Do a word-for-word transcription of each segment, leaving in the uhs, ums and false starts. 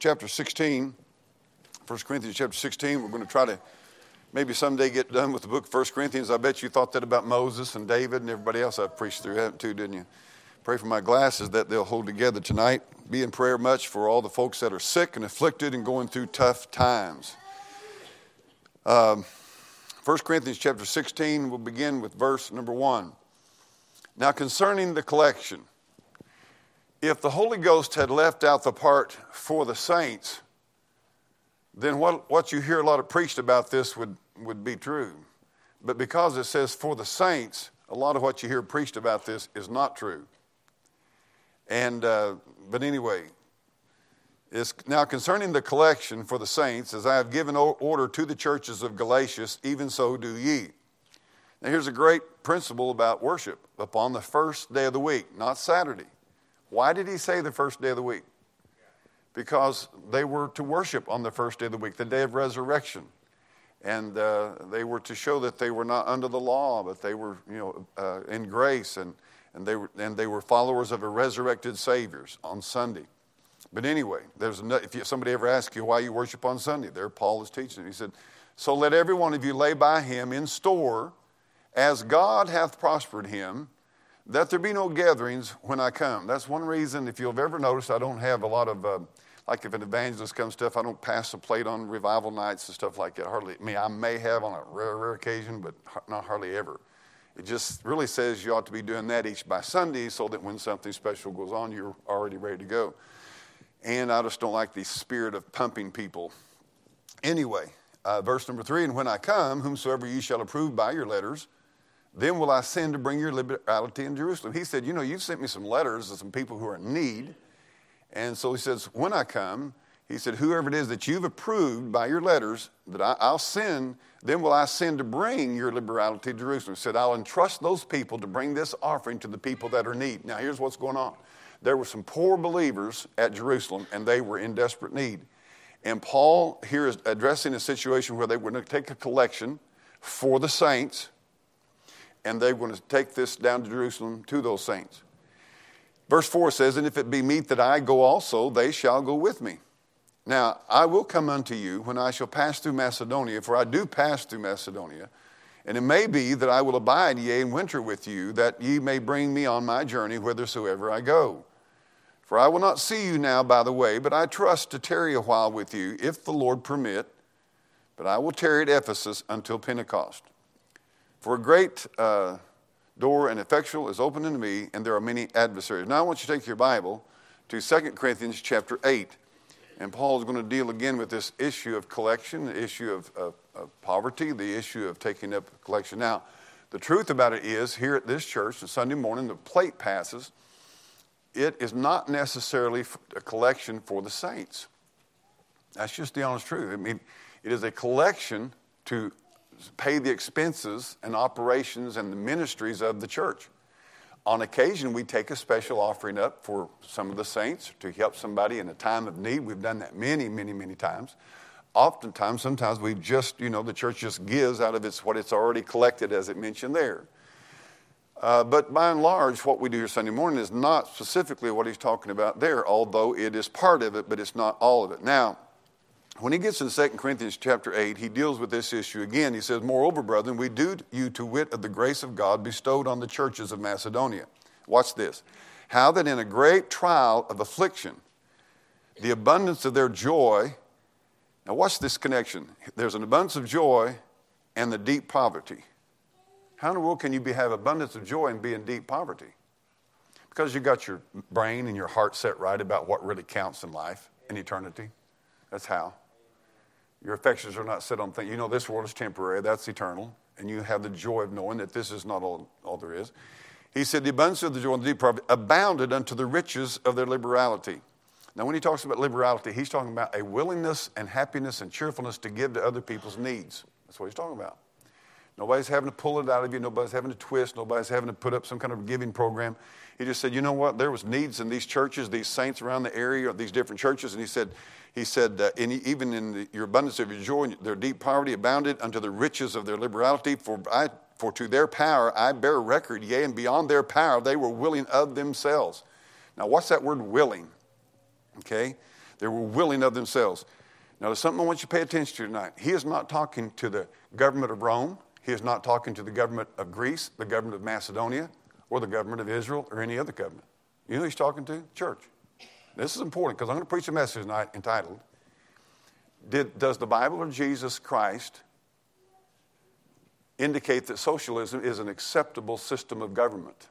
chapter sixteen, First Corinthians chapter sixteen. We're going to try to maybe someday get done with the book of First Corinthians. I bet you thought that about Moses and David and everybody else I've preached through, haven't too, didn't you? Pray for my glasses that they'll hold together tonight. Be in prayer much for all the folks that are sick and afflicted and going through tough times. Um, First Corinthians chapter sixteen, we'll begin with verse number one. Now concerning the collection, if the Holy Ghost had left out the part for the saints, then what, what you hear a lot of preached about this would, would be true. But because it says for the saints, a lot of what you hear preached about this is not true. And uh, but anyway, it's, now concerning the collection for the saints, as I have given order to the churches of Galatia, even so do ye. Now here's a great principle about worship upon the first day of the week, not Saturday. Why did he say the first day of the week? Because they were to worship on the first day of the week, the day of resurrection. And uh, they were to show that they were not under the law, but they were, you know, uh, in grace, and, and they were and they were followers of a resurrected Savior on Sunday. But anyway, there's no, if you, somebody ever asks you why you worship on Sunday, there Paul is teaching. He said, "So let every one of you lay by him in store, as God hath prospered him, that there be no gatherings when I come." That's one reason, if you've ever noticed, I don't have a lot of, uh, like if an evangelist comes stuff, I don't pass the plate on revival nights and stuff like that. Hardly, I mean, I may have on a rare, rare occasion, but not hardly ever. It just really says you ought to be doing that each by Sunday so that when something special goes on, you're already ready to go. And I just don't like the spirit of pumping people. Anyway, uh, verse number three, "And when I come, whomsoever ye shall approve by your letters, then will I send to bring your liberality in Jerusalem." He said, you know, you've sent me some letters of some people who are in need. And so he says, when I come, he said, whoever it is that you've approved by your letters, that I, I'll send, then will I send to bring your liberality to Jerusalem. He said, I'll entrust those people to bring this offering to the people that are in need. Now, here's what's going on. There were some poor believers at Jerusalem, and they were in desperate need. And Paul here is addressing a situation where they were going to take a collection for the saints, and they were going to take this down to Jerusalem to those saints. Verse four says, "And if it be meet that I go also, they shall go with me. Now, I will come unto you when I shall pass through Macedonia, for I do pass through Macedonia. And it may be that I will abide, yea, and winter with you, that ye may bring me on my journey whithersoever I go. For I will not see you now by the way, but I trust to tarry a while with you, if the Lord permit. But I will tarry at Ephesus until Pentecost. For a great uh, door and effectual is open unto me, and there are many adversaries." Now I want you to take your Bible to Second Corinthians chapter eight. And Paul is going to deal again with this issue of collection, the issue of, of, of poverty, the issue of taking up collection. Now, the truth about it is, here at this church on Sunday morning, the plate passes. It is not necessarily a collection for the saints. That's just the honest truth. I mean, it is a collection to pay the expenses and operations and the ministries of the church. On occasion, we take a special offering up for some of the saints to help somebody in a time of need. We've done that many, many, many times. Oftentimes, sometimes we just, you know, the church just gives out of its what it's already collected, as it mentioned there. Uh, but by and large, what we do here Sunday morning is not specifically what he's talking about there, although it is part of it, but it's not all of it. Now, when he gets in Second Corinthians chapter eight, he deals with this issue again. He says, "Moreover, brethren, we do you to wit of the grace of God bestowed on the churches of Macedonia." Watch this. "How that in a great trial of affliction, the abundance of their joy," now watch this connection. There's an abundance of joy and the deep poverty. How in the world can you be, have abundance of joy and be in deep poverty? Because you got your brain and your heart set right about what really counts in life, in eternity. That's how. Your affections are not set on things. You know this world is temporary, that's eternal. And you have the joy of knowing that this is not all, all there is. He said, "The abundance of the joy and the deep poverty abounded unto the riches of their liberality." Now when he talks about liberality, he's talking about a willingness and happiness and cheerfulness to give to other people's needs. That's what he's talking about. Nobody's having to pull it out of you. Nobody's having to twist. Nobody's having to put up some kind of giving program. He just said, you know what? There was needs in these churches, these saints around the area, these different churches. And he said, he said, uh, in, even in the, your abundance of your joy, their deep poverty abounded unto the riches of their liberality. For I, for to their power I bear record, yea, and beyond their power they were willing of themselves. Now, what's that word willing? Okay. They were willing of themselves. Now, there's something I want you to pay attention to tonight. He is not talking to the government of Rome. He is not talking to the government of Greece, the government of Macedonia, or the government of Israel, or any other government. You know who he's talking to? Church. This is important because I'm going to preach a message tonight entitled, Did, Does the Bible or Jesus Christ indicate that socialism is an acceptable system of government?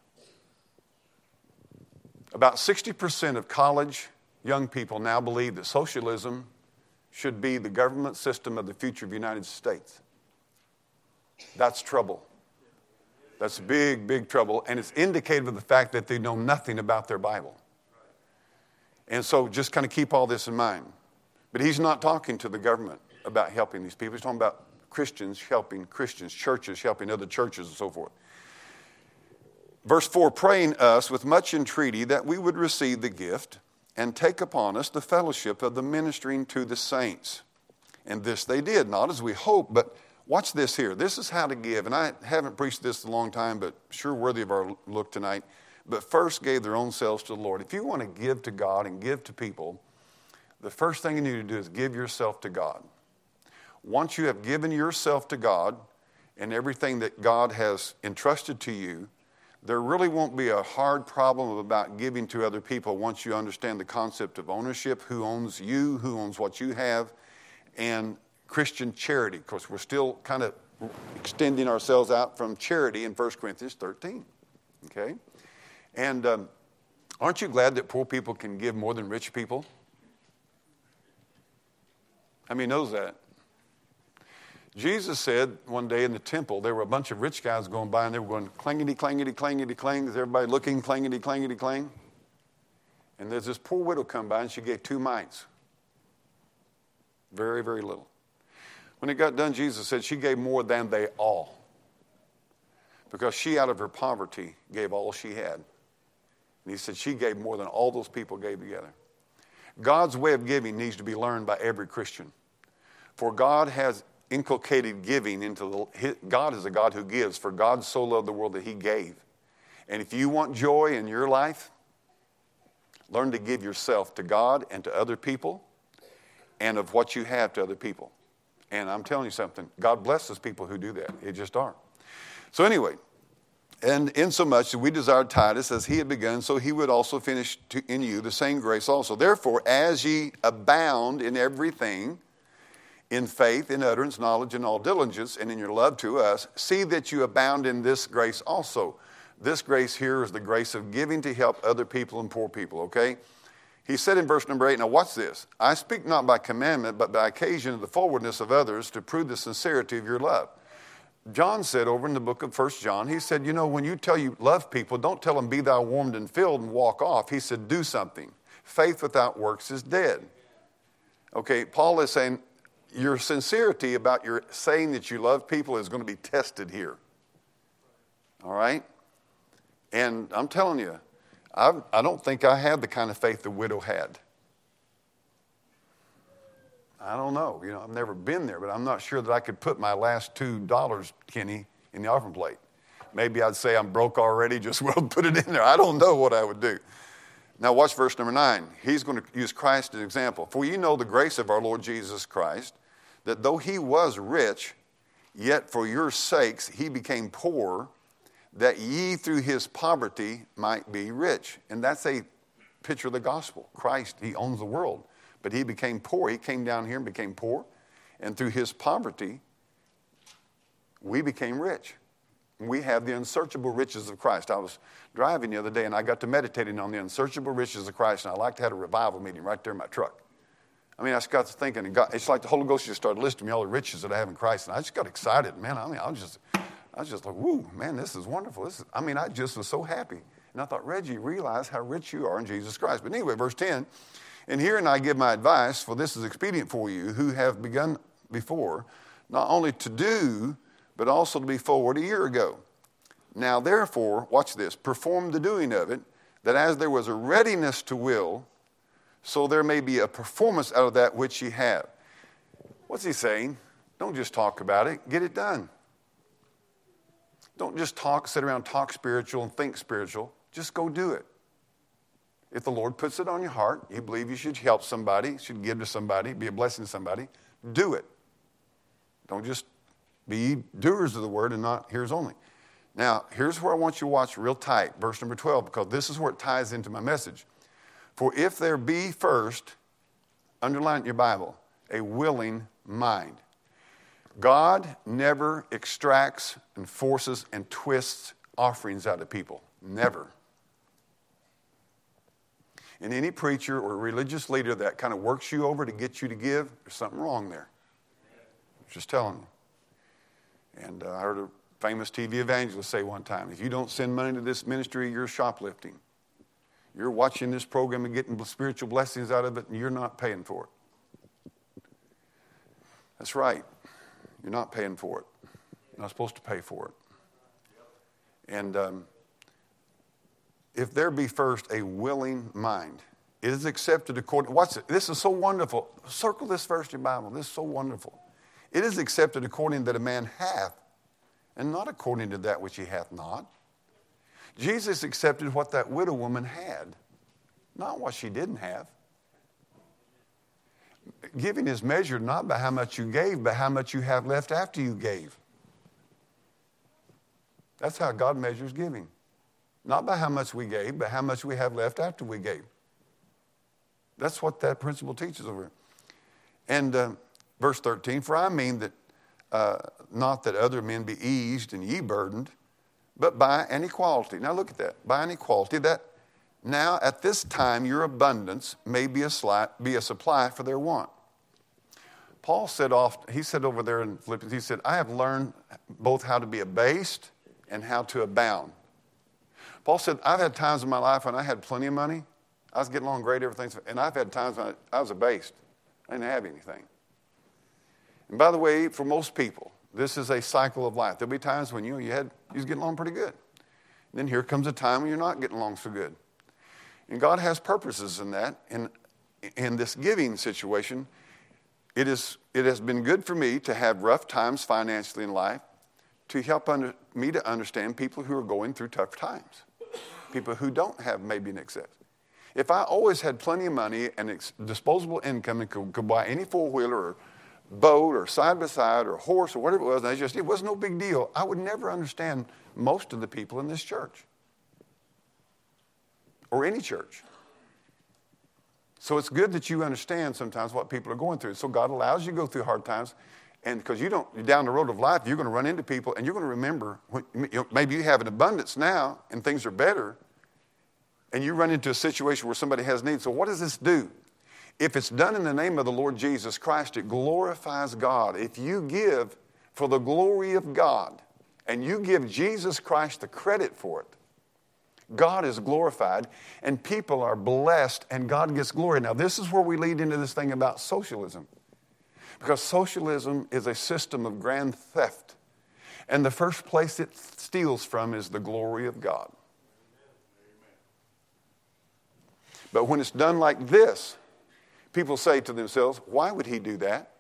About sixty percent of college young people now believe that socialism should be the government system of the future of the United States. That's trouble. That's big, big trouble, and it's indicative of the fact that they know nothing about their Bible. And so just kind of keep all this in mind. But he's not talking to the government about helping these people. He's talking about Christians helping Christians, churches helping other churches, and so forth. Verse four, praying us with much entreaty that we would receive the gift and take upon us the fellowship of the ministering to the saints. And this they did, not as we hoped, but watch this here. This is how to give. And I haven't preached this a long time, but sure worthy of our look tonight. But first gave their own selves to the Lord. If you want to give to God and give to people, the first thing you need to do is give yourself to God. Once you have given yourself to God and everything that God has entrusted to you, there really won't be a hard problem about giving to other people once you understand the concept of ownership, who owns you, who owns what you have, and Christian charity. Of course, we're still kind of extending ourselves out from charity in First Corinthians thirteen. Okay? And um, aren't you glad that poor people can give more than rich people? How many knows that? Jesus said one day in the temple, there were a bunch of rich guys going by, and they were going clangety, clangety, clangety, clang. Is everybody looking clangety, clangety, clang? And there's this poor widow come by, and she gave two mites. Very, very little. When it got done, Jesus said she gave more than they all. Because she, out of her poverty, gave all she had. And he said she gave more than all those people gave together. God's way of giving needs to be learned by every Christian. For God has inculcated giving into the, God is a God who gives. For God so loved the world that he gave. And if you want joy in your life, learn to give yourself to God and to other people, and of what you have to other people. And I'm telling you something, God blesses people who do that. It just are. So anyway, and insomuch that we desired Titus, as he had begun, so he would also finish to, in you the same grace also. Therefore, as ye abound in everything, in faith, in utterance, knowledge, and all diligence, and in your love to us, see that you abound in this grace also. This grace here is the grace of giving to help other people and poor people, okay? He said in verse number eight, now watch this. I speak not by commandment, but by occasion of the forwardness of others to prove the sincerity of your love. John said over in the book of First John, he said, you know, when you tell you love people, don't tell them be thou warmed and filled and walk off. He said, do something. Faith without works is dead. Okay, Paul is saying, your sincerity about your saying that you love people is going to be tested here. All right? And I'm telling you, I've, I don't think I have the kind of faith the widow had. I don't know. You know, I've never been there, but I'm not sure that I could put my last two dollars, Kenny, in the offering plate. Maybe I'd say I'm broke already, just well put it in there. I don't know what I would do. Now watch verse number nine. He's going to use Christ as an example. For you know the grace of our Lord Jesus Christ, that though he was rich, yet for your sakes he became poor, that ye through his poverty might be rich. And that's a picture of the gospel. Christ, he owns the world, but he became poor. He came down here and became poor, and through his poverty, we became rich. We have the unsearchable riches of Christ. I was driving the other day, and I got to meditating on the unsearchable riches of Christ, and I like to have a revival meeting right there in my truck. I mean, I just got to thinking, and God, it's like the Holy Ghost just started listing me all the riches that I have in Christ, and I just got excited, man. I mean, I was just, I was just like, woo, man, this is wonderful. This is, I mean, I just was so happy. And I thought, Reggie, realize how rich you are in Jesus Christ. But anyway, verse ten, and herein I give my advice, for this is expedient for you, who have begun before, not only to do, but also to be forward a year ago. Now, therefore, watch this, perform the doing of it, that as there was a readiness to will, so there may be a performance out of that which ye have. What's he saying? Don't just talk about it, get it done. Don't just talk, sit around, talk spiritual and think spiritual. Just go do it. If the Lord puts it on your heart, you believe you should help somebody, should give to somebody, be a blessing to somebody, do it. Don't just be doers of the word and not hearers only. Now, here's where I want you to watch real tight, verse number twelve, because this is where it ties into my message. For if there be first, underline in your Bible, a willing mind. God never extracts and forces and twists offerings out of people. Never. And any preacher or religious leader that kind of works you over to get you to give, there's something wrong there. Just telling you. And uh, I heard a famous T V evangelist say one time, if you don't send money to this ministry, you're shoplifting. You're watching this program and getting spiritual blessings out of it, and you're not paying for it. That's right. You're not paying for it. You're not supposed to pay for it. And um, if there be first a willing mind, it is accepted according, watch it, this is so wonderful. Circle this verse in your Bible. This is so wonderful. It is accepted according that a man hath, and not according to that which he hath not. Jesus accepted what that widow woman had, not what she didn't have. Giving is measured not by how much you gave, but how much you have left after you gave. That's how God measures giving. Not by how much we gave, but how much we have left after we gave. That's what that principle teaches over here. And uh, verse thirteen, for I mean that uh, not that other men be eased and ye burdened, but by an equality. Now look at that. By an equality, that now at this time your abundance may be a, sli- be a supply for their want. Paul said off, he said over there in Philippians, he said, I have learned both how to be abased and how to abound. Paul said, I've had times in my life when I had plenty of money. I was getting along great, everything. And I've had times when I, I was abased. I didn't have anything. And by the way, for most people, this is a cycle of life. There'll be times when you know, you had you was getting along pretty good. And then here comes a time when you're not getting along so good. And God has purposes in that. And in this giving situation, it is it has been good for me to have rough times financially in life to help under, me to understand people who are going through tough times. People who don't have maybe an excess. If I always had plenty of money and ex- disposable income and could, could buy any four-wheeler or boat or side-by-side or horse or whatever it was, and I just, it was no big deal, I would never understand most of the people in this church or any church. So it's good that you understand sometimes what people are going through. So God allows you to go through hard times, and because you don't, down the road of life, you're going to run into people, and you're going to remember, when, you know, maybe you have an abundance now, and things are better, and you run into a situation where somebody has need. So what does this do? If it's done in the name of the Lord Jesus Christ, it glorifies God. If you give for the glory of God, and you give Jesus Christ the credit for it, God is glorified, and people are blessed, and God gets glory. Now, this is where we lead into this thing about socialism. Because socialism is a system of grand theft. And the first place it steals from is the glory of God. But when it's done like this, people say to themselves, why would he do that?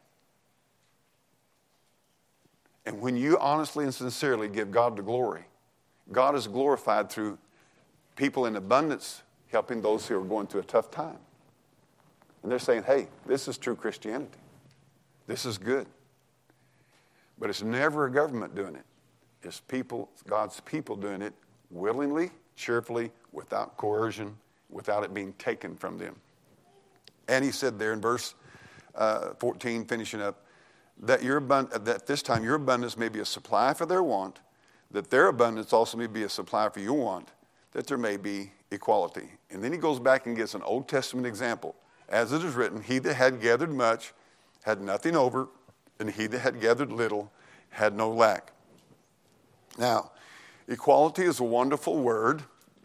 And when you honestly and sincerely give God the glory, God is glorified through people in abundance helping those who are going through a tough time. And they're saying, hey, this is true Christianity. This is good. But it's never a government doing it. It's people, God's people doing it willingly, cheerfully, without coercion, without it being taken from them. And he said there in verse uh, fourteen, finishing up, that your abund- that this time your abundance may be a supply for their want, that their abundance also may be a supply for your want, that there may be equality. And then he goes back and gives an Old Testament example. As it is written, he that had gathered much had nothing over, and he that had gathered little had no lack. Now, equality is a wonderful word,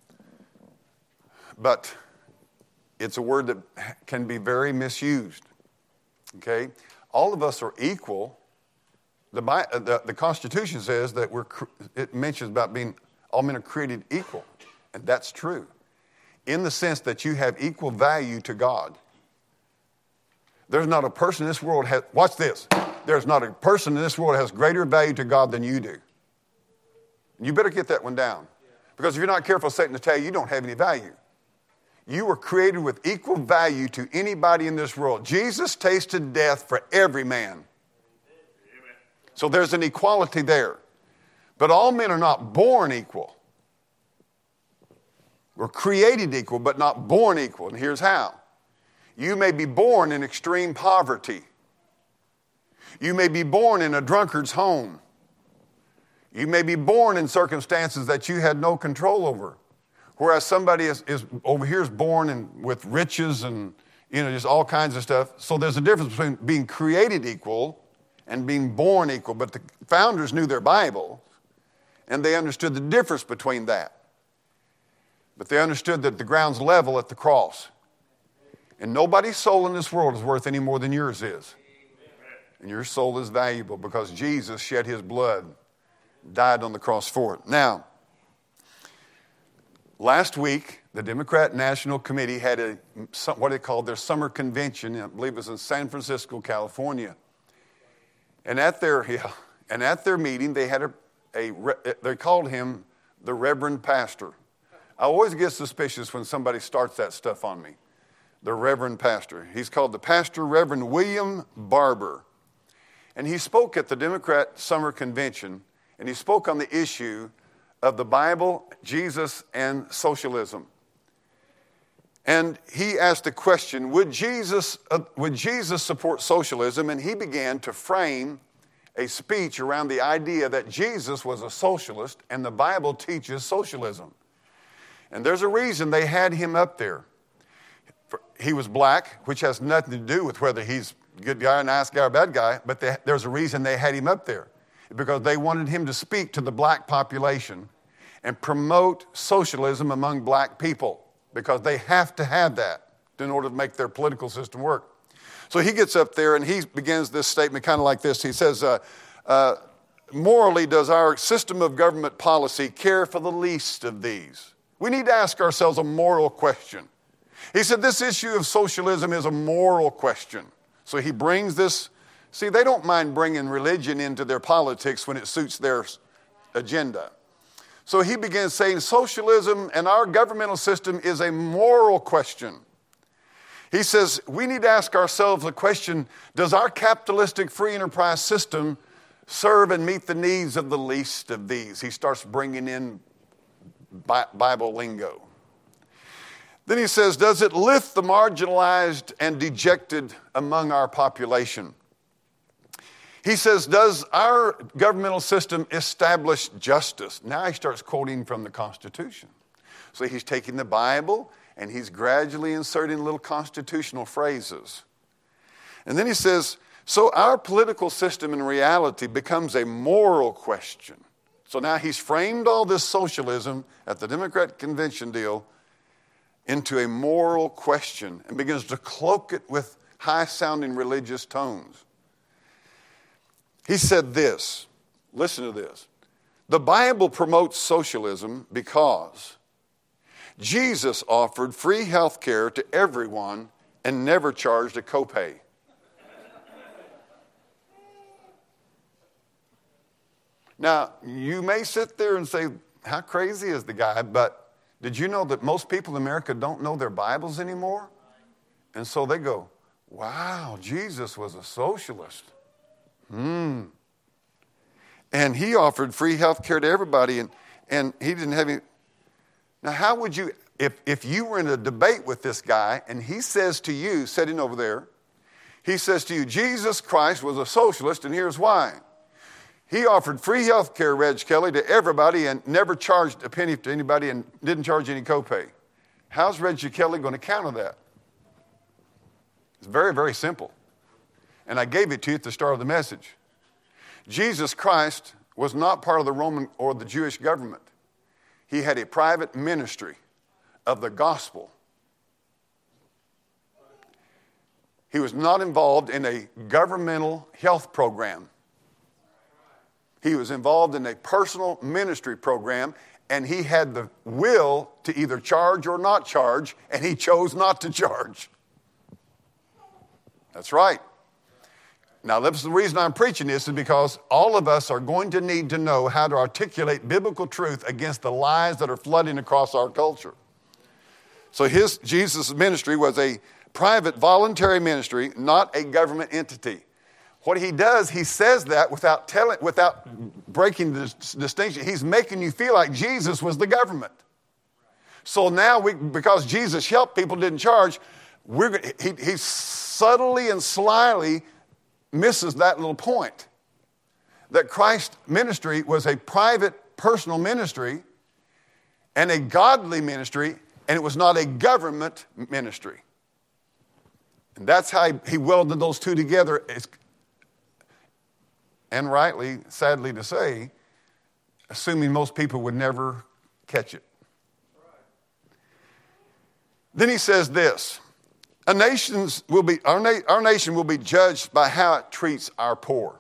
but it's a word that can be very misused. Okay? All of us are equal. The, the, the Constitution says that we're, it mentions about being, all men are created equal. And that's true. In the sense that you have equal value to God. There's not a person in this world, has, watch this. There's not a person in this world that has greater value to God than you do. You better get that one down. Because if you're not careful, Satan will tell you you don't have any value. You were created with equal value to anybody in this world. Jesus tasted death for every man. So there's an equality there. But all men are not born equal. We're created equal, but not born equal. And here's how. You may be born in extreme poverty. You may be born in a drunkard's home. You may be born in circumstances that you had no control over. Whereas somebody is, is over here is born in, with riches and, you know, just all kinds of stuff. So there's a difference between being created equal and being born equal. But the founders knew their Bible, and they understood the difference between that. But they understood that the ground's level at the cross. And nobody's soul in this world is worth any more than yours is. And your soul is valuable because Jesus shed his blood, died on the cross for it. Now, last week, the Democrat National Committee had a, what they called their summer convention. I believe it was in San Francisco, California. And at their, yeah, and at their meeting, they had a, a, they called him the Reverend Pastor. I always get suspicious when somebody starts that stuff on me. The Reverend Pastor. He's called the Pastor Reverend William Barber. And he spoke at the Democrat Summer Convention, and he spoke on the issue of the Bible, Jesus, and socialism. And he asked the question, would Jesus, uh, would Jesus support socialism? And he began to frame a speech around the idea that Jesus was a socialist and the Bible teaches socialism. And there's a reason they had him up there. He was black, which has nothing to do with whether he's a good guy, a nice guy, or a bad guy, but they, there's a reason they had him up there. Because they wanted him to speak to the black population and promote socialism among black people, because they have to have that in order to make their political system work. So he gets up there and he begins this statement kind of like this. He says, uh, uh, morally, does our system of government policy care for the least of these? We need to ask ourselves a moral question. He said this issue of socialism is a moral question. So he brings this. See, they don't mind bringing religion into their politics when it suits their agenda. So he begins saying socialism and our governmental system is a moral question. He says we need to ask ourselves the question, does our capitalistic free enterprise system serve and meet the needs of the least of these? He starts bringing in Bible lingo. Then he says, does it lift the marginalized and dejected among our population? He says, does our governmental system establish justice? Now he starts quoting from the Constitution. So he's taking the Bible and he's gradually inserting little constitutional phrases. And then he says, so our political system in reality becomes a moral question. So now he's framed all this socialism at the Democrat convention deal into a moral question and begins to cloak it with high-sounding religious tones. He said this, listen to this. The Bible promotes socialism because Jesus offered free health care to everyone and never charged a copay. Now, you may sit there and say, how crazy is the guy? But did you know that most people in America don't know their Bibles anymore? And so they go, wow, Jesus was a socialist. Hmm. And he offered free health care to everybody, and, and he didn't have any. Now, how would you, if, if you were in a debate with this guy, and he says to you, sitting over there, he says to you, Jesus Christ was a socialist, and here's why. He offered free health care, Reg Kelly, to everybody and never charged a penny to anybody and didn't charge any copay. How's Reg Kelly going to counter that? It's very, very simple. And I gave it to you at the start of the message. Jesus Christ was not part of the Roman or the Jewish government. He had a private ministry of the gospel. He was not involved in a governmental health program. He was involved in a personal ministry program, and he had the will to either charge or not charge, and he chose not to charge. That's right. Now, that's the reason I'm preaching this, is because all of us are going to need to know how to articulate biblical truth against the lies that are flooding across our culture. So his Jesus' ministry was a private, voluntary ministry, not a government entity. What he does, he says that without telling, without breaking the distinction. He's making you feel like Jesus was the government. So now, we, because Jesus helped people, didn't charge, we're, he, he subtly and slyly misses that little point. That Christ's ministry was a private, personal ministry and a godly ministry, and it was not a government ministry. And that's how he, he welded those two together. It's, and rightly, sadly to say, assuming most people would never catch it. Then he says this, a nation's will be, our, na- our nation will be judged by how it treats our poor.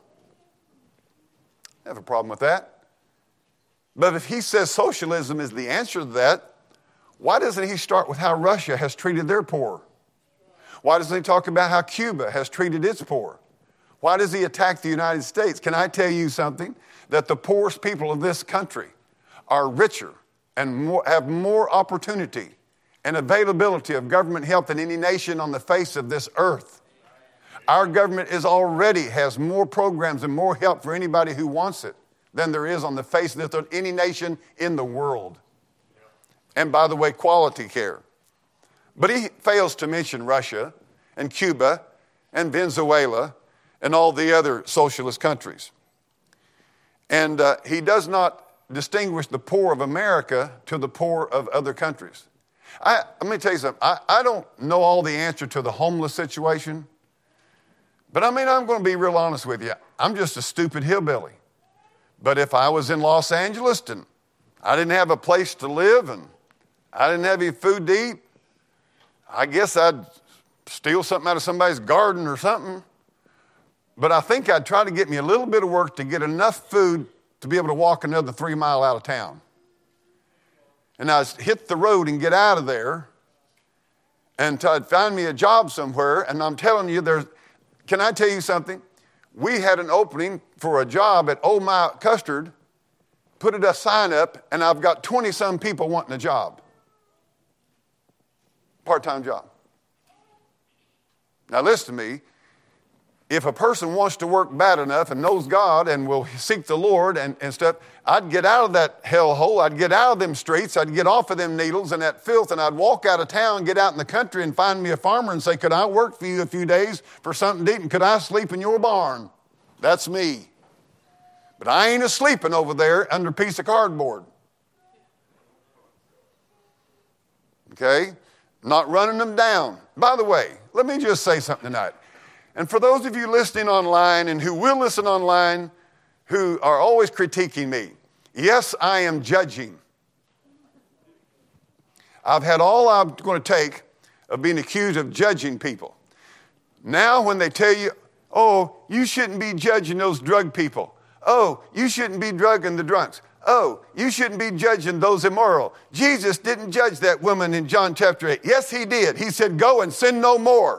I have a problem with that. But if he says socialism is the answer to that, why doesn't he start with how Russia has treated their poor? Why doesn't he talk about how Cuba has treated its poor? Why does he attack the United States? Can I tell you something? That the poorest people of this country are richer and more, have more opportunity and availability of government help than any nation on the face of this earth. Our government is already has more programs and more help for anybody who wants it than there is on the face of this, any nation in the world. And by the way, quality care. But he fails to mention Russia and Cuba and Venezuela and all the other socialist countries. And uh, he does not distinguish the poor of America to the poor of other countries. I, let me tell you something. I, I don't know all the answer to the homeless situation. But I mean, I'm going to be real honest with you. I'm just a stupid hillbilly. But if I was in Los Angeles and I didn't have a place to live and I didn't have any food to eat, I guess I'd steal something out of somebody's garden or something. But I think I'd try to get me a little bit of work to get enough food to be able to walk another three mile out of town. And I'd hit the road and get out of there until I'd find me a job somewhere. And I'm telling you, there's, can I tell you something? We had an opening for a job at Old My Custard, put a sign up, and I've got twenty-some people wanting a job. Part-time job. Now listen to me. If a person wants to work bad enough and knows God and will seek the Lord and, and stuff, I'd get out of that hellhole. I'd get out of them streets. I'd get off of them needles and that filth, and I'd walk out of town, get out in the country and find me a farmer and say, could I work for you a few days for something to eat, and could I sleep in your barn? That's me. But I ain't a-sleeping over there under a piece of cardboard. Okay? Not running them down. By the way, let me just say something tonight. And for those of you listening online and who will listen online, who are always critiquing me, yes, I am judging. I've had all I'm going to take of being accused of judging people. Now when they tell you, oh, you shouldn't be judging those drug people. Oh, you shouldn't be drugging the drunks. Oh, you shouldn't be judging those immoral. Jesus didn't judge that woman in John chapter eight. Yes, he did. He said, go and sin no more.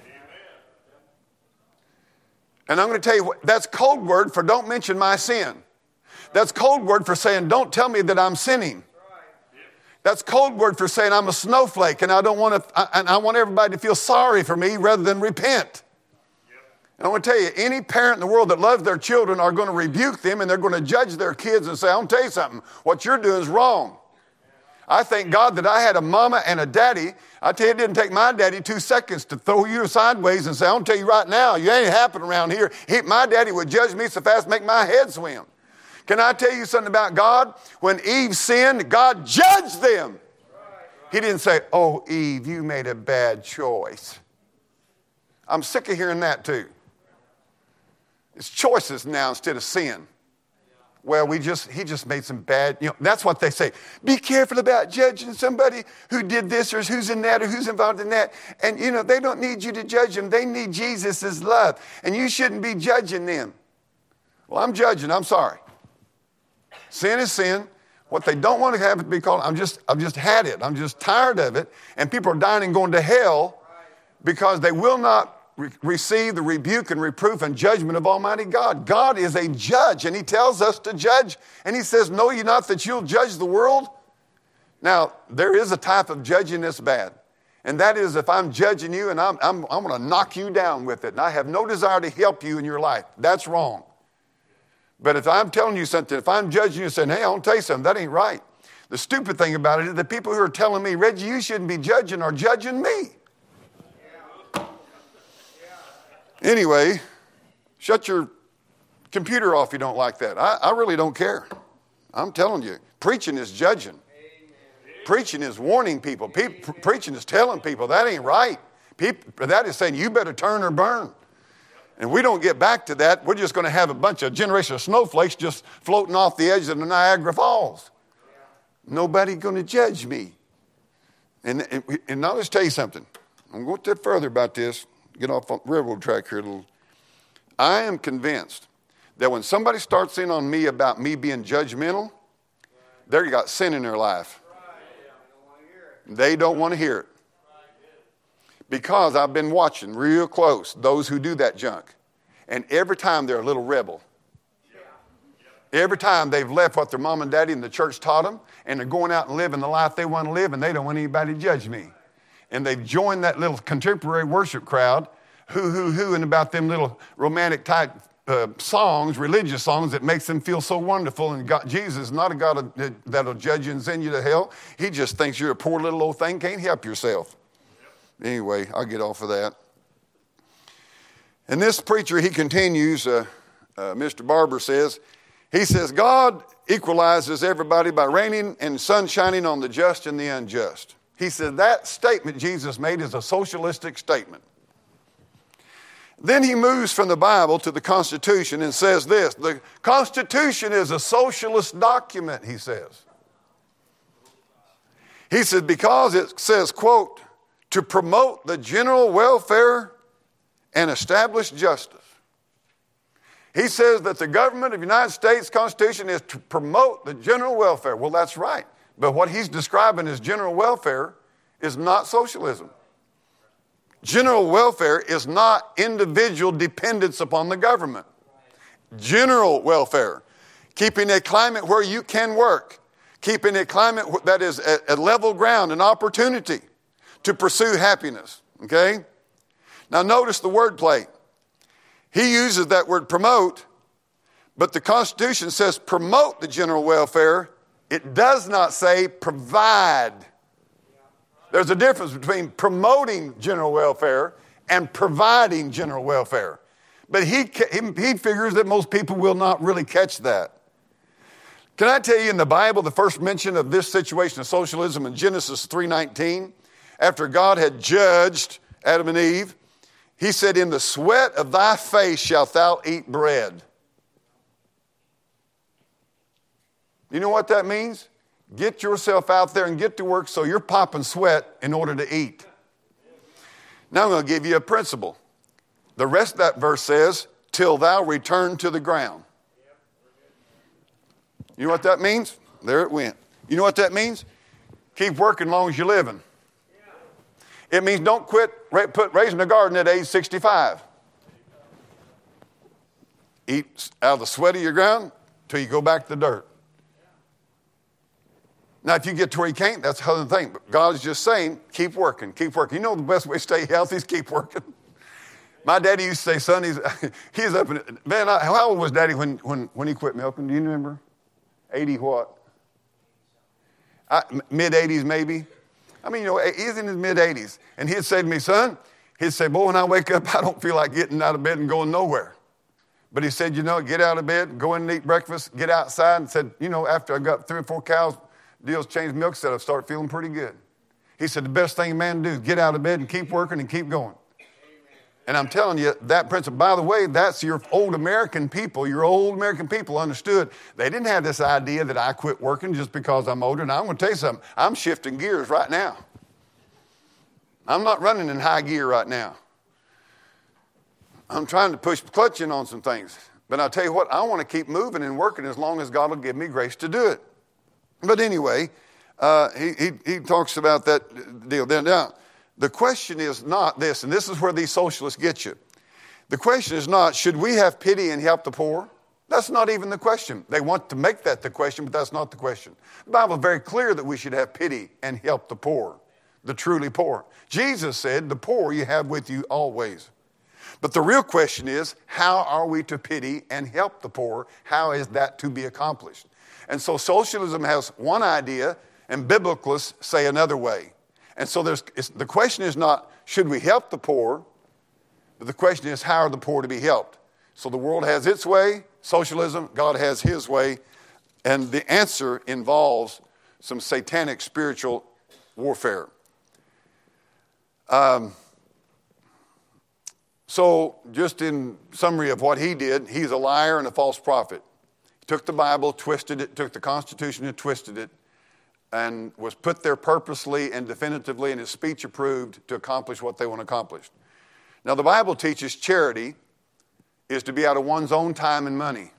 And I'm going to tell you, what, that's code word for don't mention my sin. That's code word for saying don't tell me that I'm sinning. That's code word for saying I'm a snowflake and I don't want to. I, and I want everybody to feel sorry for me rather than repent. And I want to tell you, any parent in the world that loves their children are going to rebuke them and they're going to judge their kids and say, I'm going to tell you something. What you're doing is wrong. I thank God that I had a mama and a daddy. I tell you, it didn't take my daddy two seconds to throw you sideways and say, I'm going to tell you right now, you ain't happening around here. He, my daddy would judge me so fast make my head swim. Can I tell you something about God? When Eve sinned, God judged them. He didn't say, oh, Eve, you made a bad choice. I'm sick of hearing that too. It's choices now instead of sin. Well, we just, he just made some bad, you know, that's what they say. Be careful about judging somebody who did this or who's in that or who's involved in that. And, you know, they don't need you to judge them. They need Jesus' love. And you shouldn't be judging them. Well, I'm judging. I'm sorry. Sin is sin. What they don't want to have it be called, I'm just, I've just had it. I'm just tired of it. And people are dying and going to hell because they will not re- receive the rebuke and reproof and judgment of Almighty God. God is a judge, and he tells us to judge. And he says, know ye not that you'll judge the world? Now, there is a type of judging that's bad. And that is if I'm judging you and I'm, I'm, I'm going to knock you down with it. And I have no desire to help you in your life. That's wrong. But if I'm telling you something, if I'm judging you and saying, hey, I want to tell you something, that ain't right. The stupid thing about it is the people who are telling me, Reggie, you shouldn't be judging are judging me. Anyway, shut your computer off if you don't like that. I, I really don't care. I'm telling you, preaching is judging. Preaching is warning people. Pe- preaching is telling people that ain't right. People, that is saying you better turn or burn. And we don't get back to that. We're just going to have a bunch of generation of snowflakes just floating off the edge of the Niagara Falls. Nobody's going to judge me. And, and, and I'll just tell you something. I'm going to go further about this. Get off on railroad track here a little. I am convinced that when somebody starts in on me about me being judgmental, they've got sin in their life. They don't want to hear it. Because I've been watching real close those who do that junk. And every time they're a little rebel. Every time they've left what their mom and daddy in the church taught them, and they're going out and living the life they want to live, and they don't want anybody to judge me. And they've joined that little contemporary worship crowd, hoo, hoo, hoo, and about them little romantic type uh, songs, religious songs that makes them feel so wonderful. And God, Jesus is not a God that'll judge you and send you to hell. He just thinks you're a poor little old thing, can't help yourself. Anyway, I'll get off of that. And this preacher, he continues, uh, uh, Mister Barber says, he says, God equalizes everybody by raining and sun shining on the just and the unjust. He said that statement Jesus made is a socialistic statement. Then he moves from the Bible to the Constitution and says this, the Constitution is a socialist document, he says. He said because it says, quote, to promote the general welfare and establish justice. He says that the government of the United States Constitution is to promote the general welfare. Well, that's right. But what he's describing as general welfare is not socialism. General welfare is not individual dependence upon the government. General welfare, keeping a climate where you can work, keeping a climate that is a level ground, an opportunity to pursue happiness, okay? Now notice the wordplay. He uses that word promote, but the Constitution says promote the general welfare. It does not say provide. There's a difference between promoting general welfare and providing general welfare. But he, he figures that most people will not really catch that. Can I tell you in the Bible, the first mention of this situation of socialism in Genesis three nineteen, after God had judged Adam and Eve, he said, in the sweat of thy face shalt thou eat bread. You know what that means? Get yourself out there and get to work so you're popping sweat in order to eat. Now I'm going to give you a principle. The rest of that verse says, till thou return to the ground. You know what that means? There it went. You know what that means? Keep working as long as you're living. It means don't quit put raising a garden at age sixty-five. Eat out of the sweat of your ground till you go back to the dirt. Now, if you get to where you can't, that's another thing. But God's just saying, keep working, keep working. You know the best way to stay healthy is keep working. My daddy used to say, son, he's, he's up in, man, I, how old was daddy when, when, when he quit milking? Do you remember? eighty what? I, mid-eighties maybe. I mean, you know, he's in his mid-eighties. And he'd say to me, son, he'd say, boy, when I wake up, I don't feel like getting out of bed and going nowhere. But he said, you know, get out of bed, go in and eat breakfast, get outside. And said, you know, after I got three or four cows, deals changed milk, said I start feeling pretty good. He said, the best thing a man can do is get out of bed and keep working and keep going. And I'm telling you, that principle, by the way, that's your old American people. Your old American people understood. They didn't have this idea that I quit working just because I'm older. And I'm going to tell you something. I'm shifting gears right now. I'm not running in high gear right now. I'm trying to push clutch in on some things. But I'll tell you what, I want to keep moving and working as long as God will give me grace to do it. But anyway, uh, he, he, he talks about that deal. Now, the question is not this, and this is where these socialists get you. The question is not, should we have pity and help the poor? That's That's not even the question. They want to make that the question, but that's not the question. The Bible is very clear that we should have pity and help the poor, the truly poor. Jesus said, the poor you have with you always. But the real question is, how are we to pity and help the poor? How is that to be accomplished? And so socialism has one idea, and biblicalists say another way. And so there's, it's, the question is not, should we help the poor? But the question is, how are the poor to be helped? So the world has its way, socialism, God has his way, and the answer involves some satanic spiritual warfare. Um, so just in summary of what he did, he's a liar and a false prophet. He took the Bible, twisted it, took the Constitution and twisted it, and was put there purposely and definitively, and his speech approved to accomplish what they want accomplished. Now the Bible teaches charity is to be out of one's own time and money.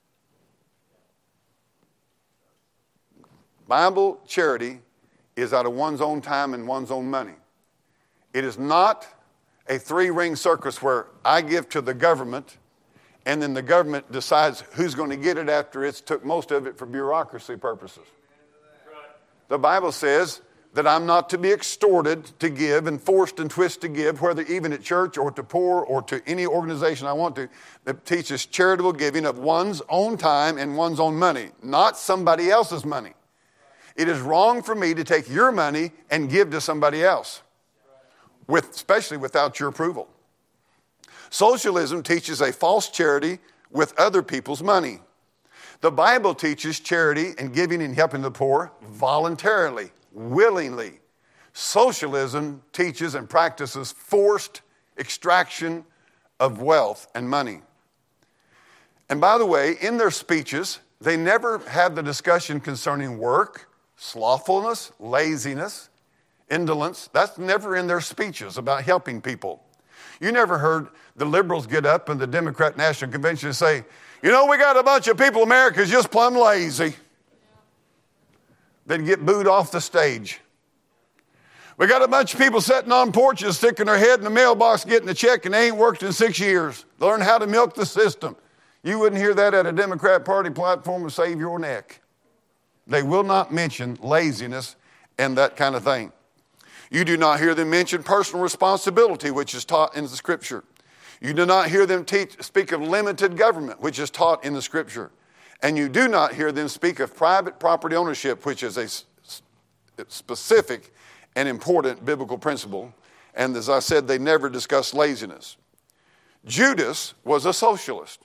Bible charity is out of one's own time and one's own money. It is not a three-ring circus where I give to the government and then the government decides who's going to get it after it's took most of it for bureaucracy purposes. The Bible says that I'm not to be extorted to give and forced and twisted to give, whether even at church or to poor or to any organization I want to, that teaches charitable giving of one's own time and one's own money, not somebody else's money. It is wrong for me to take your money and give to somebody else, with, especially without your approval. Socialism teaches a false charity with other people's money. The Bible teaches charity and giving and helping the poor voluntarily, willingly. Socialism teaches and practices forced extraction of wealth and money. And by the way, in their speeches, they never had the discussion concerning work, slothfulness, laziness, indolence. That's never in their speeches about helping people. You never heard the liberals get up in the Democrat National Convention and say, you know, we got a bunch of people in America who's just plumb lazy. They'd get booed off the stage. We got a bunch of people sitting on porches, sticking their head in the mailbox, getting a check, and they ain't worked in six years. Learn how to milk the system. You wouldn't hear that at a Democrat Party platform to save your neck. They will not mention laziness and that kind of thing. You do not hear them mention personal responsibility, which is taught in the Scripture. You do not hear them teach, speak of limited government, which is taught in the Scripture. And you do not hear them speak of private property ownership, which is a specific and important biblical principle. And as I said, they never discuss laziness. Judas was a socialist.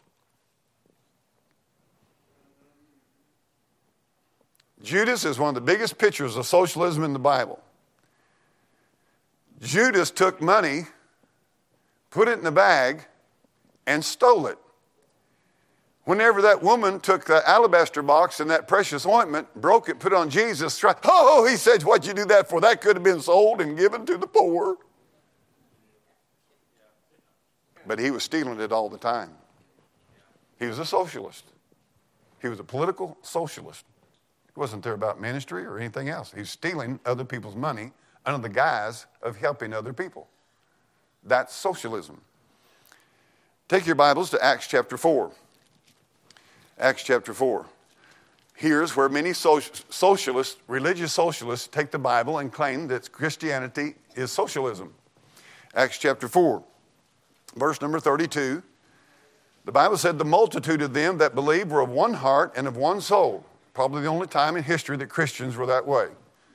Judas is one of the biggest pictures of socialism in the Bible. Judas took money, put it in a bag, and stole it. Whenever that woman took the alabaster box and that precious ointment, broke it, put it on Jesus, tried, oh, he said, what'd you do that for? That could have been sold and given to the poor. But he was stealing it all the time. He was a socialist. He was a political socialist. He wasn't there about ministry or anything else. He was stealing other people's money under the guise of helping other people. That's socialism. Take your Bibles to Acts chapter four. Acts chapter four. Here's where many socialists, religious socialists, take the Bible and claim that Christianity is socialism. Acts chapter four, verse number thirty-two. The Bible said, the multitude of them that believed were of one heart and of one soul. Probably the only time in history that Christians were that way.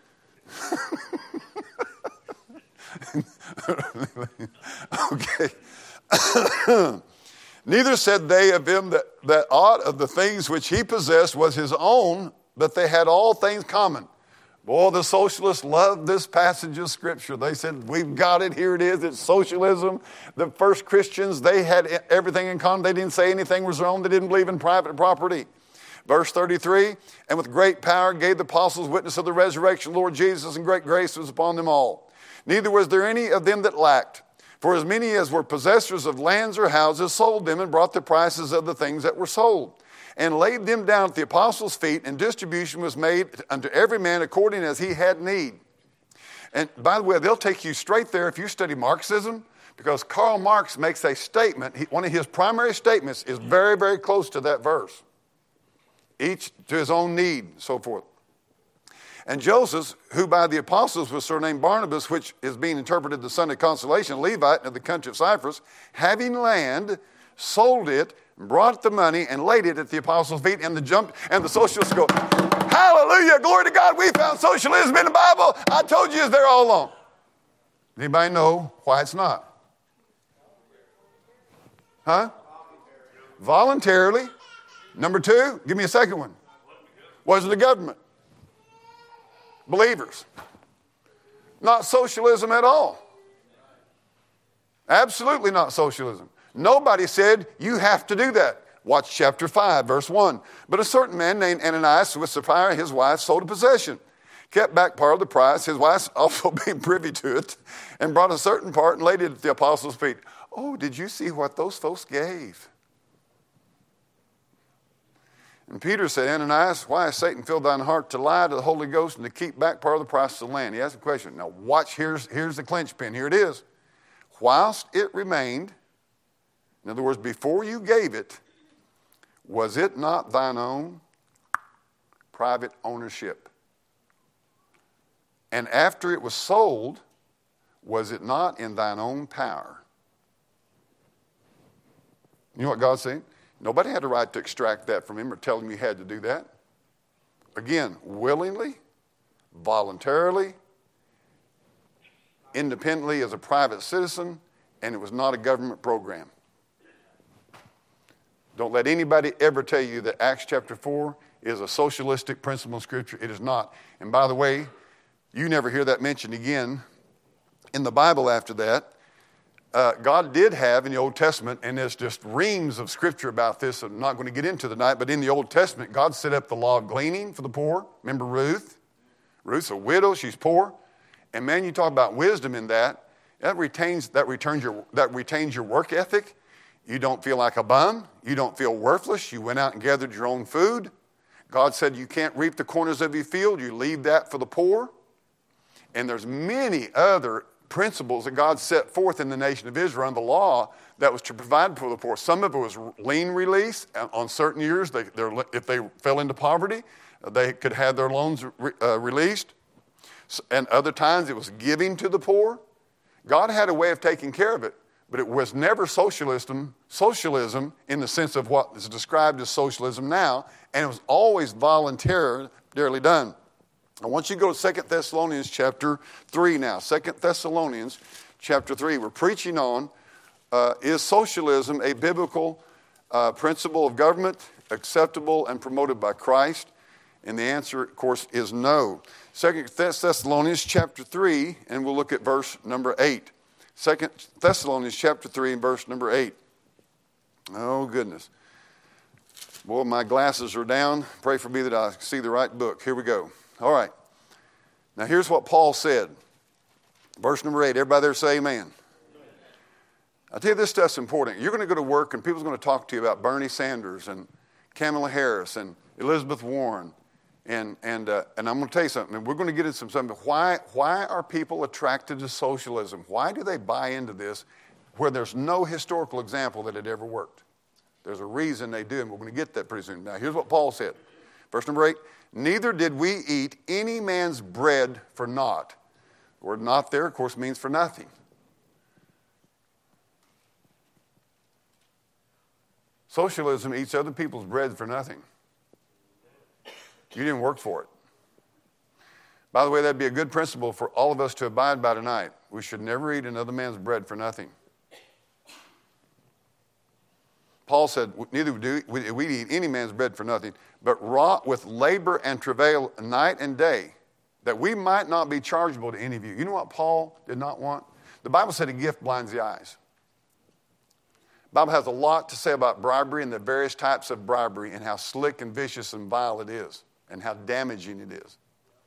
Okay. Neither said they of him that, that aught of the things which he possessed was his own, but they had all things common. Boy, the socialists loved this passage of Scripture. They said, we've got it, here it is, it's socialism. The first Christians, they had everything in common. They didn't say anything was wrong. They didn't believe in private property. Verse thirty-three, and with great power gave the apostles witness of the resurrection of the Lord Jesus, and great grace was upon them all. Neither was there any of them that lacked. For as many as were possessors of lands or houses sold them and brought the prices of the things that were sold, and laid them down at the apostles' feet, and distribution was made unto every man according as he had need. And by the way, they'll take you straight there if you study Marxism, Because Karl Marx makes a statement, he, one of his primary statements is very, very close to that verse. Each to his own need, and so forth. And Joseph, who by the apostles was surnamed Barnabas, which is being interpreted the son of consolation, Levite of the country of Cyprus, having land, sold it, brought the money, and laid it at the apostles' feet, and the jump and the socialists go, hallelujah, glory to God, we found socialism in the Bible. I told you it's there all along. Anybody know why it's not? Huh? Voluntarily. Number two, give me a second one. Was it the government? Believers. Not socialism at all. Absolutely not socialism. Nobody said you have to do that. Watch chapter five, verse one. But a certain man named Ananias with Sapphira, his wife, sold a possession, kept back part of the price, his wife also being privy to it, and brought a certain part and laid it at the apostles' feet. Oh, did you see what those folks gave? And Peter said, Ananias, why has Satan filled thine heart to lie to the Holy Ghost and to keep back part of the price of the land? He asked a question. Now watch, here's, here's the clinch pin. Here it is. Whilst it remained, in other words, before you gave it, was it not thine own? Private ownership. And after it was sold, was it not in thine own power? You know what God's saying? Nobody had the right to extract that from him or tell him you had to do that. Again, willingly, voluntarily, independently as a private citizen, and it was not a government program. Don't let anybody ever tell you that Acts chapter four is a socialistic principle in Scripture. It is not. And by the way, you never hear that mentioned again in the Bible after that. Uh, God did have in the Old Testament, and there's just reams of Scripture about this I'm not going to get into tonight, but in the Old Testament, God set up the law of gleaning for the poor. Remember Ruth? Ruth's a widow, she's poor. And man, you talk about wisdom in that. That retains, that returns your, that retains your work ethic. You don't feel like a bum. You don't feel worthless. You went out and gathered your own food. God said you can't reap the corners of your field. You leave that for the poor. And there's many other principles that God set forth in the nation of Israel and the law that was to provide for the poor. Some of it was lien release. On certain years, they, if they fell into poverty, they could have their loans re, uh, released. And other times it was giving to the poor. God had a way of taking care of it, but it was never socialism, socialism in the sense of what is described as socialism now, and it was always voluntarily done. I want you to go to Second Thessalonians chapter three now. Second Thessalonians chapter three. We're preaching on, uh, is socialism a biblical uh, principle of government, acceptable and promoted by Christ? And the answer, of course, is no. Second Thessalonians chapter three, and we'll look at verse number eight. Second Thessalonians chapter three and verse number eight. Oh, goodness. Boy, my glasses are down. Pray for me that I see the right book. Here we go. All right. Now, here's what Paul said. Verse number eight. Everybody there say amen. Amen. I tell you, this stuff's important. You're going to go to work, and people's going to talk to you about Bernie Sanders and Kamala Harris and Elizabeth Warren. And and uh, and I'm going to tell you something. And we're going to get into some something. Why, why are people attracted to socialism? Why do they buy into this where there's no historical example that it ever worked? There's a reason they do, and we're going to get that pretty soon. Now, here's what Paul said. Verse number eight. Neither did we eat any man's bread for naught. The word not there, of course, means for nothing. Socialism eats other people's bread for nothing. You didn't work for it. By the way, that'd be a good principle for all of us to abide by tonight. We should never eat another man's bread for nothing. Paul said, neither do we, we eat any man's bread for nothing, but wrought with labor and travail night and day, that we might not be chargeable to any of you. You know what Paul did not want? The Bible said a gift blinds the eyes. The Bible has a lot to say about bribery and the various types of bribery and how slick and vicious and vile it is and how damaging it is.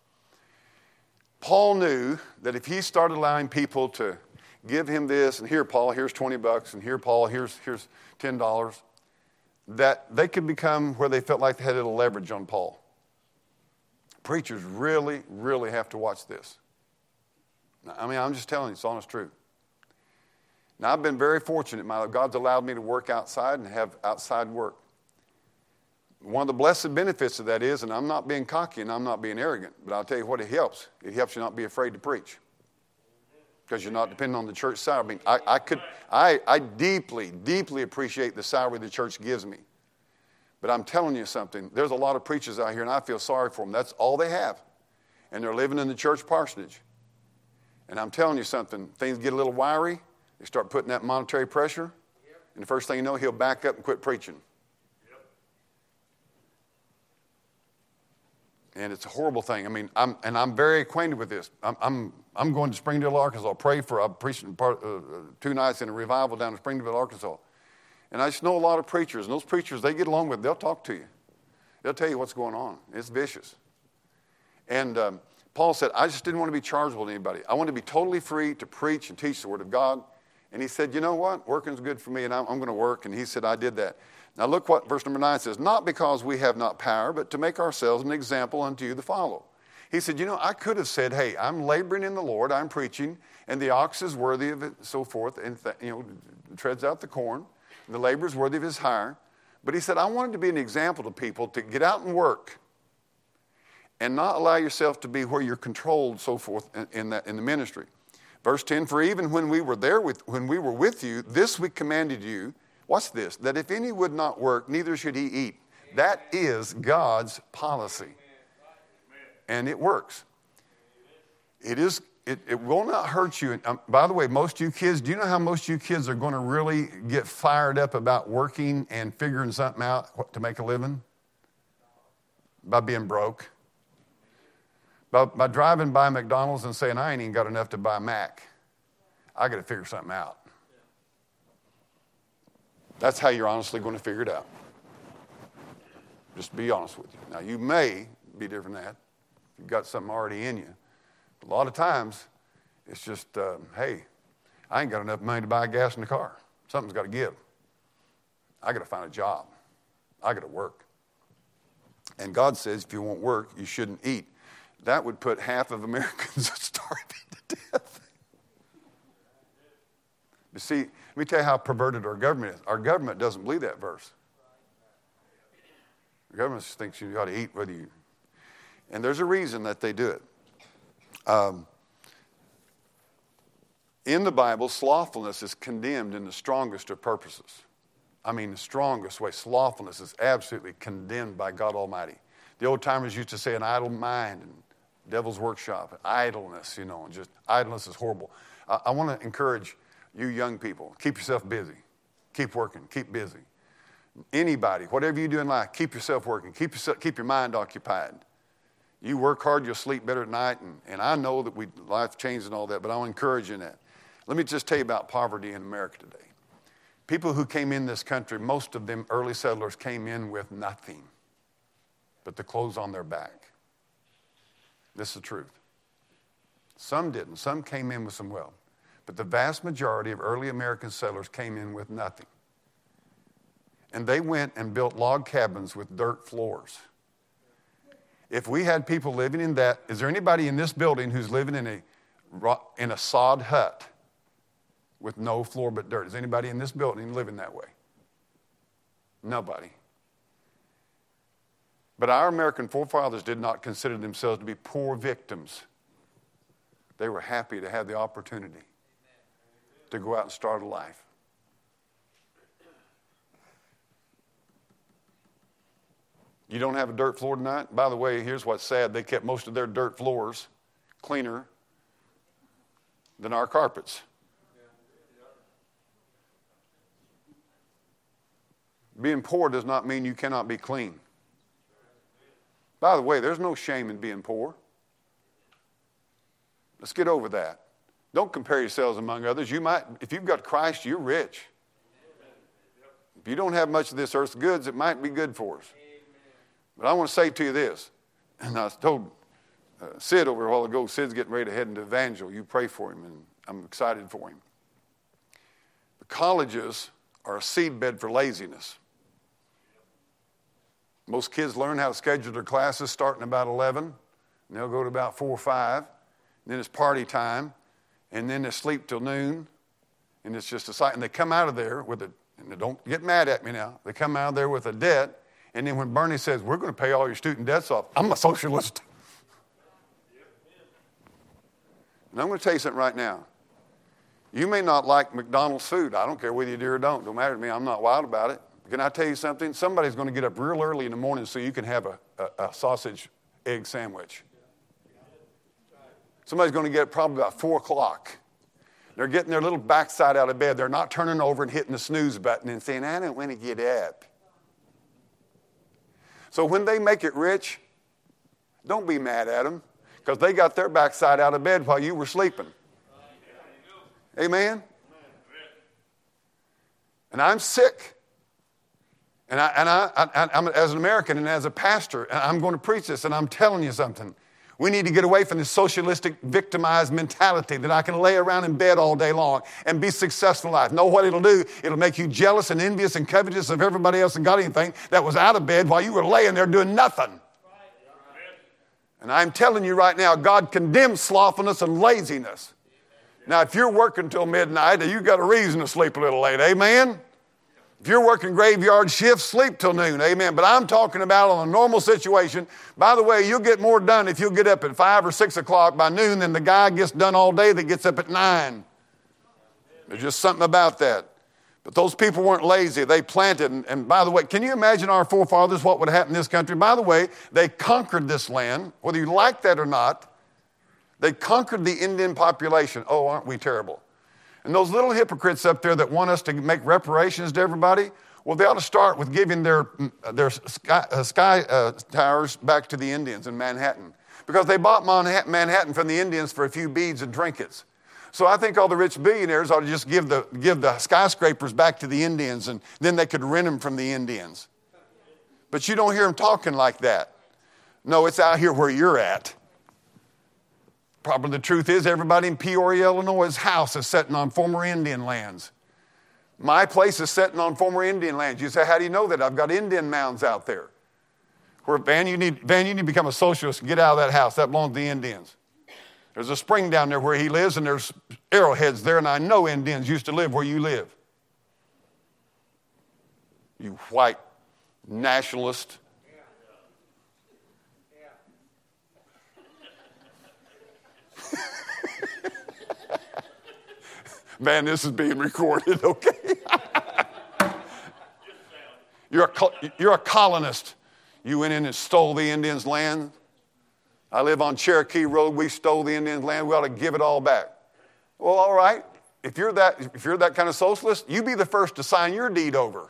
Paul knew that if he started allowing people to give him this, and here, Paul, here's twenty bucks, and here, Paul, here's here's ten dollars, that they could become where they felt like they had a little leverage on Paul. Preachers really, really have to watch this. I mean, I'm just telling you, it's honest truth. Now, I've been very fortunate. My God's allowed me to work outside and have outside work. One of the blessed benefits of that is, and I'm not being cocky and I'm not being arrogant, but I'll tell you what it helps. It helps you not be afraid to preach. Because you're not depending on the church salary. I mean, I, I, could, I, I deeply, deeply appreciate the salary the church gives me. But I'm telling you something. There's a lot of preachers out here, and I feel sorry for them. That's all they have. And they're living in the church parsonage. And I'm telling you something. Things get a little wiry. They start putting that monetary pressure. Yep. And the first thing you know, he'll back up and quit preaching. Yep. And it's a horrible thing. I mean, I'm, and I'm very acquainted with this. I'm, I'm, I'm going to Springdale, Arkansas. Pray for, I'm preaching part, uh, two nights in a revival down in Springdale, Arkansas. And I just know a lot of preachers, and those preachers, they get along with, they'll talk to you. They'll tell you what's going on. It's vicious. And um, Paul said, I just didn't want to be charged with anybody. I wanted to be totally free to preach and teach the Word of God. And he said, you know what? Working's good for me, and I'm, I'm going to work. And he said, I did that. Now look what verse number nine says. Not because we have not power, but to make ourselves an example unto you to follow. He said, you know, I could have said, hey, I'm laboring in the Lord, I'm preaching, and the ox is worthy of it, so forth, and, th- you know, treads out the corn. The labor is worthy of his hire. But he said, I wanted to be an example to people to get out and work and not allow yourself to be where you're controlled, so forth, in, in, that, in the ministry. Verse ten, for even when we were there with, when we were with you, this we commanded you, what's this? That if any would not work, neither should he eat. That is God's policy. And it works. It is. It, it will not hurt you. Um, by the way, most of you kids, do you know how most of you kids are going to really get fired up about working and figuring something out what, to make a living? By being broke. By, by driving by McDonald's and saying, I ain't even got enough to buy a Mac. I got to figure something out. That's how you're honestly going to figure it out. Just be honest with you. Now, you may be different than that. You've got something already in you. A lot of times, it's just, uh, hey, I ain't got enough money to buy gas in the car. Something's got to give. I got to find a job. I got to work. And God says if you won't work, you shouldn't eat. That would put half of Americans starving to death. But see, let me tell you how perverted our government is. Our government doesn't believe that verse. The government just thinks you got to eat whether you... And there's a reason that they do it. Um, in the Bible, slothfulness is condemned in the strongest of purposes. I mean, the strongest way. Slothfulness is absolutely condemned by God Almighty. The old timers used to say an idle mind and devil's workshop, idleness, you know, and just idleness is horrible. I, I want to encourage you young people, keep yourself busy. Keep working, keep busy. Anybody, whatever you do in life, keep yourself working. Keep, yourself, keep your mind occupied. You work hard, you'll sleep better at night, and, and I know that we life changes and all that, but I want to encourage you in that. Let me just tell you about poverty in America today. People who came in this country, most of them early settlers came in with nothing but the clothes on their back. This is the truth. Some didn't. Some came in with some wealth. But the vast majority of early American settlers came in with nothing. And they went and built log cabins with dirt floors. If we had people living in that, is there anybody in this building who's living in a, in a sod hut with no floor but dirt? Is anybody in this building living that way? Nobody. But our American forefathers did not consider themselves to be poor victims. They were happy to have the opportunity to go out and start a life. You don't have a dirt floor tonight? By the way, here's what's sad. They kept most of their dirt floors cleaner than our carpets. Being poor does not mean you cannot be clean. By the way, there's no shame in being poor. Let's get over that. Don't compare yourselves among others. You might, if you've got Christ, you're rich. If you don't have much of this earth's goods, it might be good for us. But I want to say to you this, and I told uh, Sid over a while ago, Sid's getting ready to head into Evangel. You pray for him, and I'm excited for him. The colleges are a seedbed for laziness. Most kids learn how to schedule their classes starting about eleven, and they'll go to about four or five, and then it's party time, and then they sleep till noon, And it's just a sight. And they come out of there with a, and don't get mad at me now, they come out of there with a debt. And then when Bernie says, we're going to pay all your student debts off, I'm a socialist. And I'm going to tell you something right now. You may not like McDonald's food. I don't care whether you do or don't. Don't matter to me. I'm not wild about it. Can I tell you something? Somebody's going to get up real early in the morning so you can have a, a, a sausage egg sandwich. Somebody's going to get up probably about four o'clock. They're getting their little backside out of bed. They're not turning over and hitting the snooze button and saying, I don't want to get up. So when they make it rich, don't be mad at them because they got their backside out of bed while you were sleeping. Amen? And I'm sick. And, I, and I, I, I'm, as an American and as a pastor, and I'm going to preach this, and I'm telling you something. We need to get away from this socialistic, victimized mentality that I can lay around in bed all day long and be successful in life. Know what it'll do? It'll make you jealous and envious and covetous of everybody else that got anything that was out of bed while you were laying there doing nothing. And I'm telling you right now, God condemns slothfulness and laziness. Now, if you're working till midnight, you've got a reason to sleep a little late. Amen? If you're working graveyard shifts, sleep till noon. Amen. But I'm talking about on a normal situation. By the way, you'll get more done if you'll get up at five or six o'clock by noon than the guy gets done all day that gets up at nine. There's just something about that. But those people weren't lazy. They planted. And, and by the way, can you imagine our forefathers, what would happen in this country? By the way, they conquered this land, whether you like that or not. They conquered the Indian population. Oh, aren't we terrible? And those little hypocrites up there that want us to make reparations to everybody, well, they ought to start with giving their, their sky, uh, sky uh, towers back to the Indians in Manhattan. Because they bought Manhattan from the Indians for a few beads and trinkets. So I think all the rich billionaires ought to just give the, give the skyscrapers back to the Indians, and then they could rent them from the Indians. But you don't hear them talking like that. No, it's out here where you're at. Probably the truth is everybody in Peoria, Illinois' house is sitting on former Indian lands. My place is sitting on former Indian lands. You say, how do you know that? I've got Indian mounds out there. Where, Van, you need, Van, you need to become a socialist and get out of that house. That belongs to the Indians. There's a spring down there where he lives, and there's arrowheads there, and I know Indians used to live where you live. You white nationalist. Man, this is being recorded, okay? you're, a, you're a colonist. You went in and stole the Indians' land. I live on Cherokee Road. We stole the Indians' land. We ought to give it all back. Well, all right. If you're that, if you're that kind of socialist, you be the first to sign your deed over.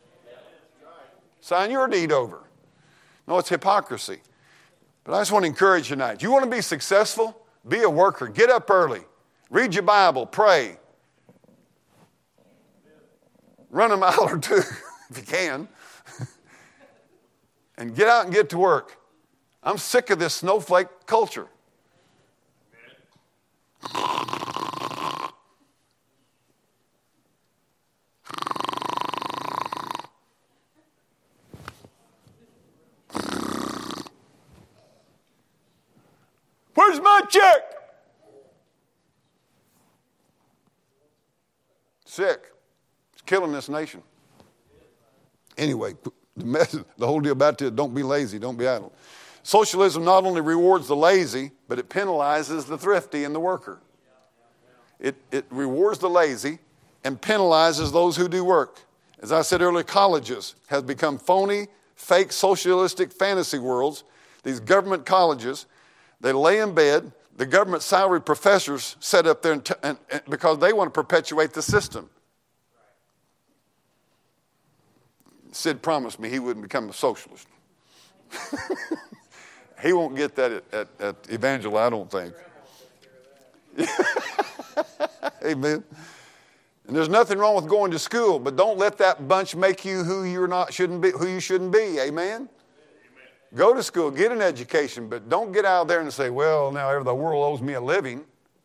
Sign your deed over. No, it's hypocrisy. But I just want to encourage you tonight. You want to be successful? Be a worker. Get up early. Read your Bible. Pray. Run a mile or two if you can. And get out and get to work. I'm sick of this snowflake culture. Where's my check? Sick. It's killing this nation. Anyway, the, message, the whole deal about it, don't be lazy, don't be idle. Socialism not only rewards the lazy, but it penalizes the thrifty and the worker. It, it rewards the lazy and penalizes those who do work. As I said earlier, colleges have become phony, fake, socialistic fantasy worlds. These government colleges, they lay in bed. The government salaried professors set up there and t- and, and because they want to perpetuate the system. Sid promised me he wouldn't become a socialist. He won't get that at, at, at Evangel, I don't think. Amen. And there's nothing wrong with going to school, but don't let that bunch make you who you're not shouldn't be, who you shouldn't be. Amen. Go to school, get an education, but don't get out there and say, well, now the world owes me a living.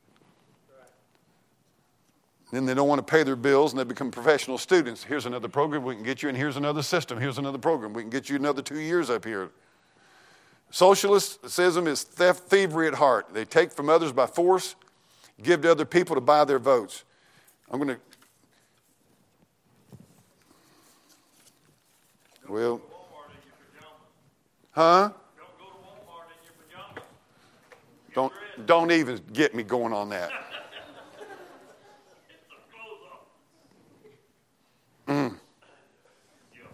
Then they don't want to pay their bills and they become professional students. Here's another program we can get you, and here's another system. Here's another program. We can get you another two years up here. Socialism is theft, thievery at heart. They take from others by force, give to other people to buy their votes. I'm going to Well, huh? Don't go to Walmart in your pajamas. Get Don't dressed. don't even get me going on that. Get some clothes on. Mm. Yeah.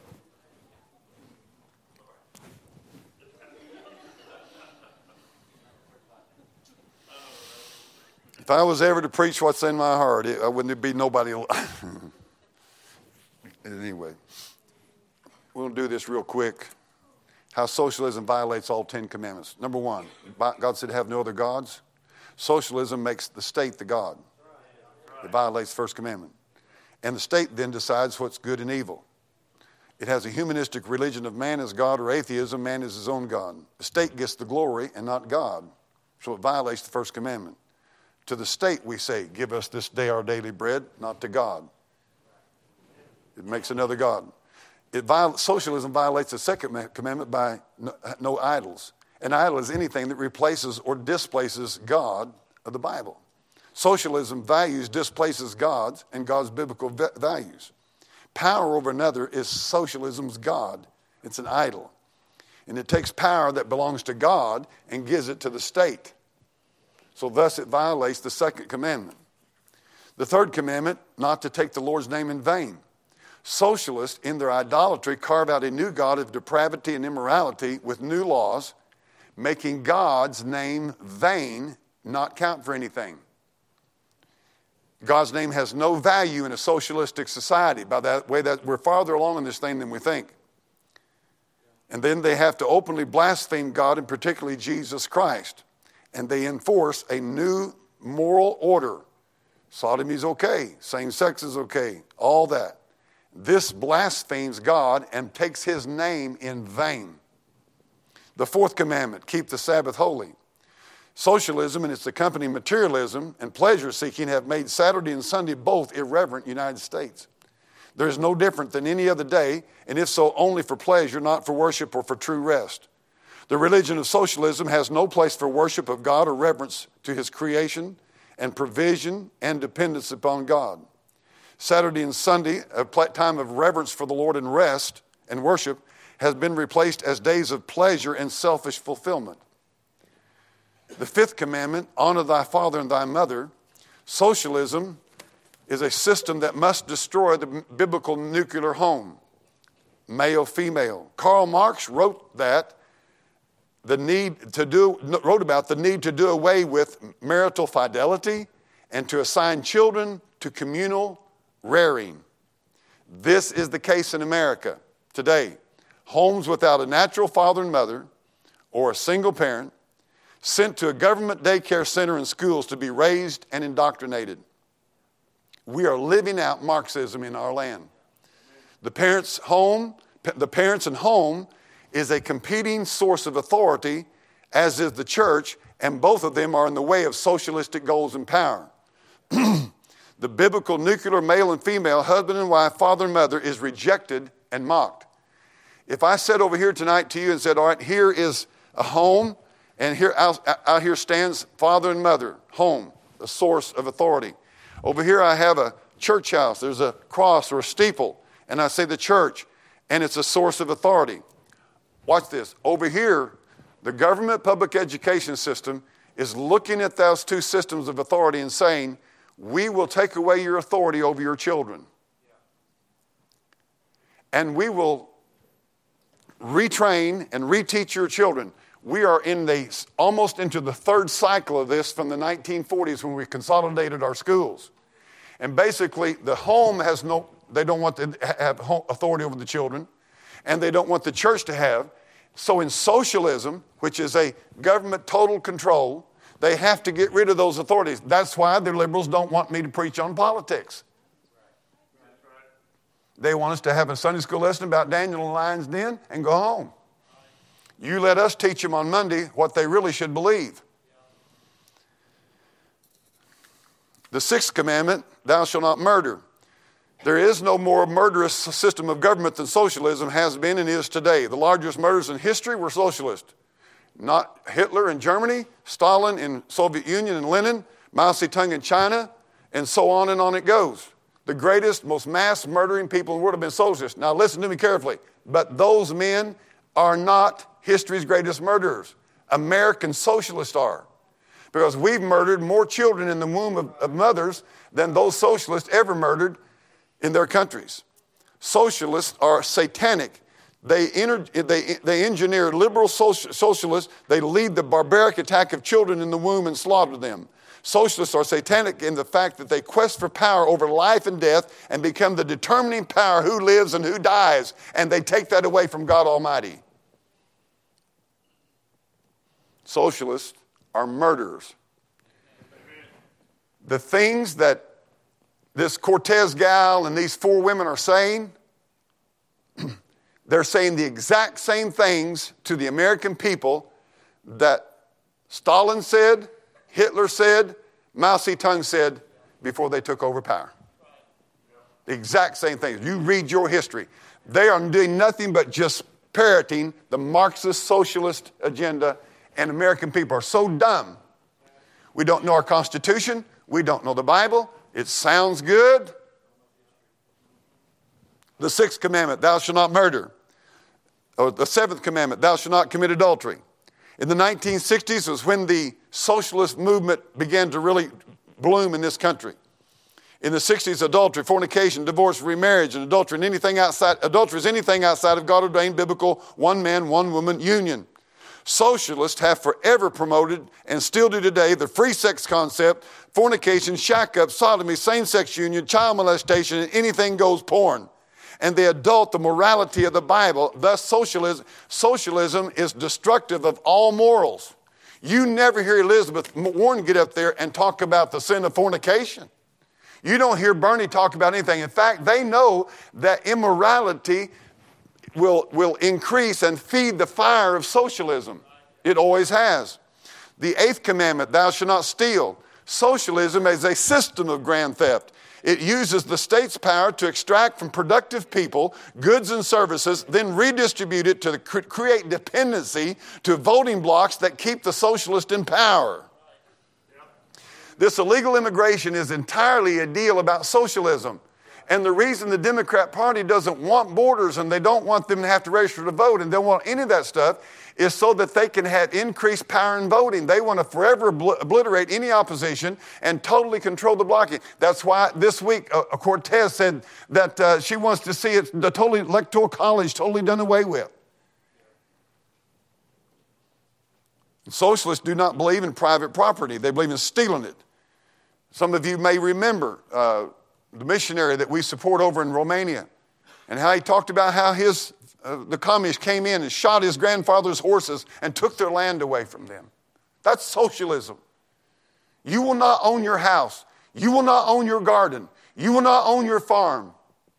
If I was ever to preach what's in my heart, it, I wouldn't be nobody alive. Anyway, we'll do this real quick. How socialism violates all Ten Commandments. Number one, God said have no other gods. Socialism makes the state the God. It violates the first commandment. And the state then decides what's good and evil. It has a humanistic religion of man as God, or atheism, man is his own God. The state gets the glory and not God. So it violates the first commandment. To the state we say, give us this day our daily bread, not to God. It makes another God. It viol- socialism violates the second commandment by no, no idols. An idol is anything that replaces or displaces God of the Bible. Socialism values displaces God's and God's biblical v- values. Power over another is socialism's God. It's an idol. And it takes power that belongs to God and gives it to the state. So thus it violates the second commandment. The third commandment, not to take the Lord's name in vain. Socialists, in their idolatry, carve out a new God of depravity and immorality with new laws, making God's name vain, not count for anything. God's name has no value in a socialistic society. By that way, that we're farther along in this thing than we think. And then they have to openly blaspheme God, and particularly Jesus Christ. And they enforce a new moral order. Sodomy is okay. Same sex is okay. All that. This blasphemes God and takes his name in vain. The fourth commandment, keep the Sabbath holy. Socialism and its accompanying materialism and pleasure-seeking have made Saturday and Sunday both irreverent United States. There is no different than any other day, and if so, only for pleasure, not for worship or for true rest. The religion of socialism has no place for worship of God or reverence to his creation and provision and dependence upon God. Saturday and Sunday, a time of reverence for the Lord and rest and worship, has been replaced as days of pleasure and selfish fulfillment. The fifth commandment, honor thy father and thy mother. Socialism is a system that must destroy the biblical nuclear home, male, female. Karl Marx wrote that the need to do, wrote about the need to do away with marital fidelity and to assign children to communal rearing. This is the case in America today. Homes without a natural father and mother or a single parent sent to a government daycare center and schools to be raised and indoctrinated. We are living out Marxism in our land. The parents' home, the parents and home is a competing source of authority, as is the church, and both of them are in the way of socialistic goals and power. The biblical nuclear male and female, husband and wife, father and mother is rejected and mocked. If I said over here tonight to you and said, all right, here is a home, and here out, out here stands father and mother, home, a source of authority. Over here I have a church house. There's a cross or a steeple, and I say the church, and it's a source of authority. Watch this. Over here, the government public education system is looking at those two systems of authority and saying, we will take away your authority over your children. And we will retrain and reteach your children. We are in the almost into the third cycle of this from the nineteen forties when we consolidated our schools. And basically, the home has no, they don't want to have authority over the children, and they don't want the church to have. So in socialism, which is a government total control, they have to get rid of those authorities. That's why the liberals don't want me to preach on politics. They want us to have a Sunday school lesson about Daniel and Lion's Den and go home. You let us teach them on Monday what they really should believe. The sixth commandment, thou shalt not murder. There is no more murderous system of government than socialism has been and is today. The largest murders in history were socialist. Not Hitler in Germany, Stalin in Soviet Union and Lenin, Mao Zedong in China, and so on and on it goes. The the greatest, most mass murdering people in the world have been socialists. Now listen to me carefully. But those men are not history's greatest murderers. American socialists are. Because we've murdered more children in the womb of, of mothers than those socialists ever murdered in their countries. Socialists are satanic. They, enter, they, they engineer liberal social, socialists. They lead the barbaric attack of children in the womb and slaughter them. Socialists are satanic in the fact that they quest for power over life and death and become the determining power who lives and who dies. And they take that away from God Almighty. Socialists are murderers. The things that this Cortez gal and these four women are saying, they're saying the exact same things to the American people that Stalin said, Hitler said, Mao Zedong said before they took over power. The exact same things. You read your history. They are doing nothing but just parroting the Marxist socialist agenda, and American people are so dumb. We don't know our Constitution. We don't know the Bible. It sounds good. The sixth commandment, thou shalt not murder. Or the seventh commandment, thou shalt not commit adultery. In the nineteen sixties was when the socialist movement began to really bloom in this country. In the sixties, adultery, fornication, divorce, remarriage, and adultery, and anything outside, adultery is anything outside of God-ordained biblical one man, one woman union. Socialists have forever promoted and still do today the free sex concept, fornication, shack-up, sodomy, same-sex union, child molestation, and anything goes porn. And they adult the morality of the Bible. Thus, socialism, socialism is destructive of all morals. You never hear Elizabeth Warren get up there and talk about the sin of fornication. You don't hear Bernie talk about anything. In fact, they know that immorality will, will increase and feed the fire of socialism. It always has. The eighth commandment, thou shalt not steal. Socialism is a system of grand theft. It uses the state's power to extract from productive people goods and services, then redistribute it to create dependency to voting blocs that keep the socialist in power. This illegal immigration is entirely a deal about socialism. And the reason the Democrat Party doesn't want borders and they don't want them to have to register to vote and they don't want any of that stuff is so that they can have increased power in voting. They want to forever obl- obliterate any opposition and totally control the blocking. That's why this week uh, Cortez said that uh, she wants to see it, the totally electoral college totally done away with. Socialists do not believe in private property. They believe in stealing it. Some of you may remember uh, the missionary that we support over in Romania and how he talked about how his uh, the communists came in and shot his grandfather's horses and took their land away from them. That's socialism. You will not own your house. You will not own your garden. You will not own your farm.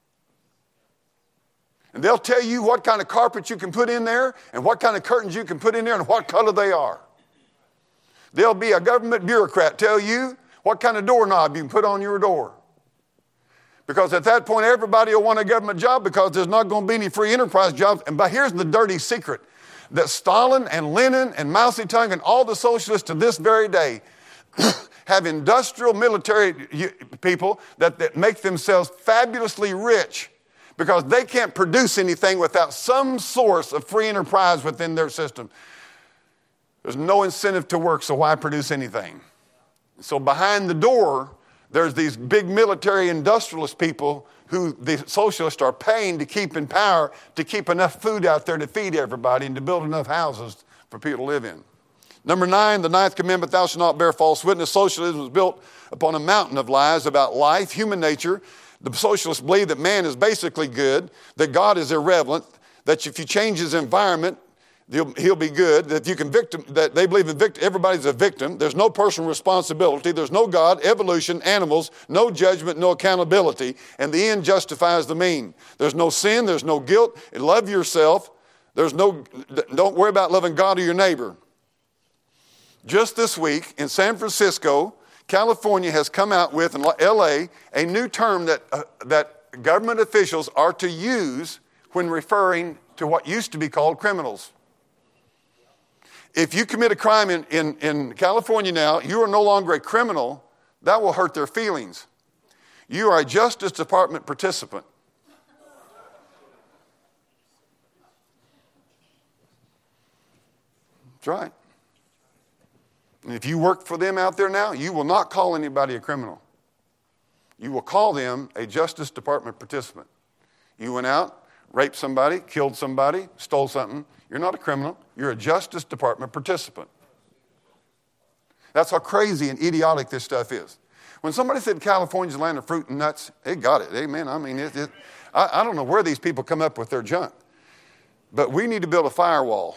And they'll tell you what kind of carpet you can put in there and what kind of curtains you can put in there and what color they are. There'll be a government bureaucrat tell you what kind of doorknob you can put on your door. Because at that point, everybody will want a government job because there's not going to be any free enterprise jobs. And but here's the dirty secret, that Stalin and Lenin and Mao Zedong and all the socialists to this very day have industrial military people that, that make themselves fabulously rich because they can't produce anything without some source of free enterprise within their system. There's no incentive to work, so why produce anything? So behind the door, there's these big military industrialist people who the socialists are paying to keep in power, to keep enough food out there to feed everybody and to build enough houses for people to live in. Number nine, the ninth commandment, thou shalt not bear false witness. Socialism was built upon a mountain of lies about life, human nature. The socialists believe that man is basically good, that God is irrelevant, that if you change his environment, He'll, he'll be good, that you can victim, that they believe in victim, everybody's a victim. There's no personal responsibility. There's no God, evolution, animals, no judgment, no accountability. And the end justifies the mean. There's no sin. There's no guilt. Love yourself. There's no, don't worry about loving God or your neighbor. Just this week in San Francisco, California has come out with, in L A, a new term that, uh, that government officials are to use when referring to what used to be called criminals. If you commit a crime in, in, in California now, you are no longer a criminal. That will hurt their feelings. You are a Justice Department participant. That's right. And if you work for them out there now, you will not call anybody a criminal. You will call them a Justice Department participant. You went out, raped somebody, killed somebody, stole something. You're not a criminal. You're a Justice Department participant. That's how crazy and idiotic this stuff is. When somebody said California's the land of fruit and nuts, they got it. Amen. I mean, it, it, I, I don't know where these people come up with their junk. But we need to build a firewall.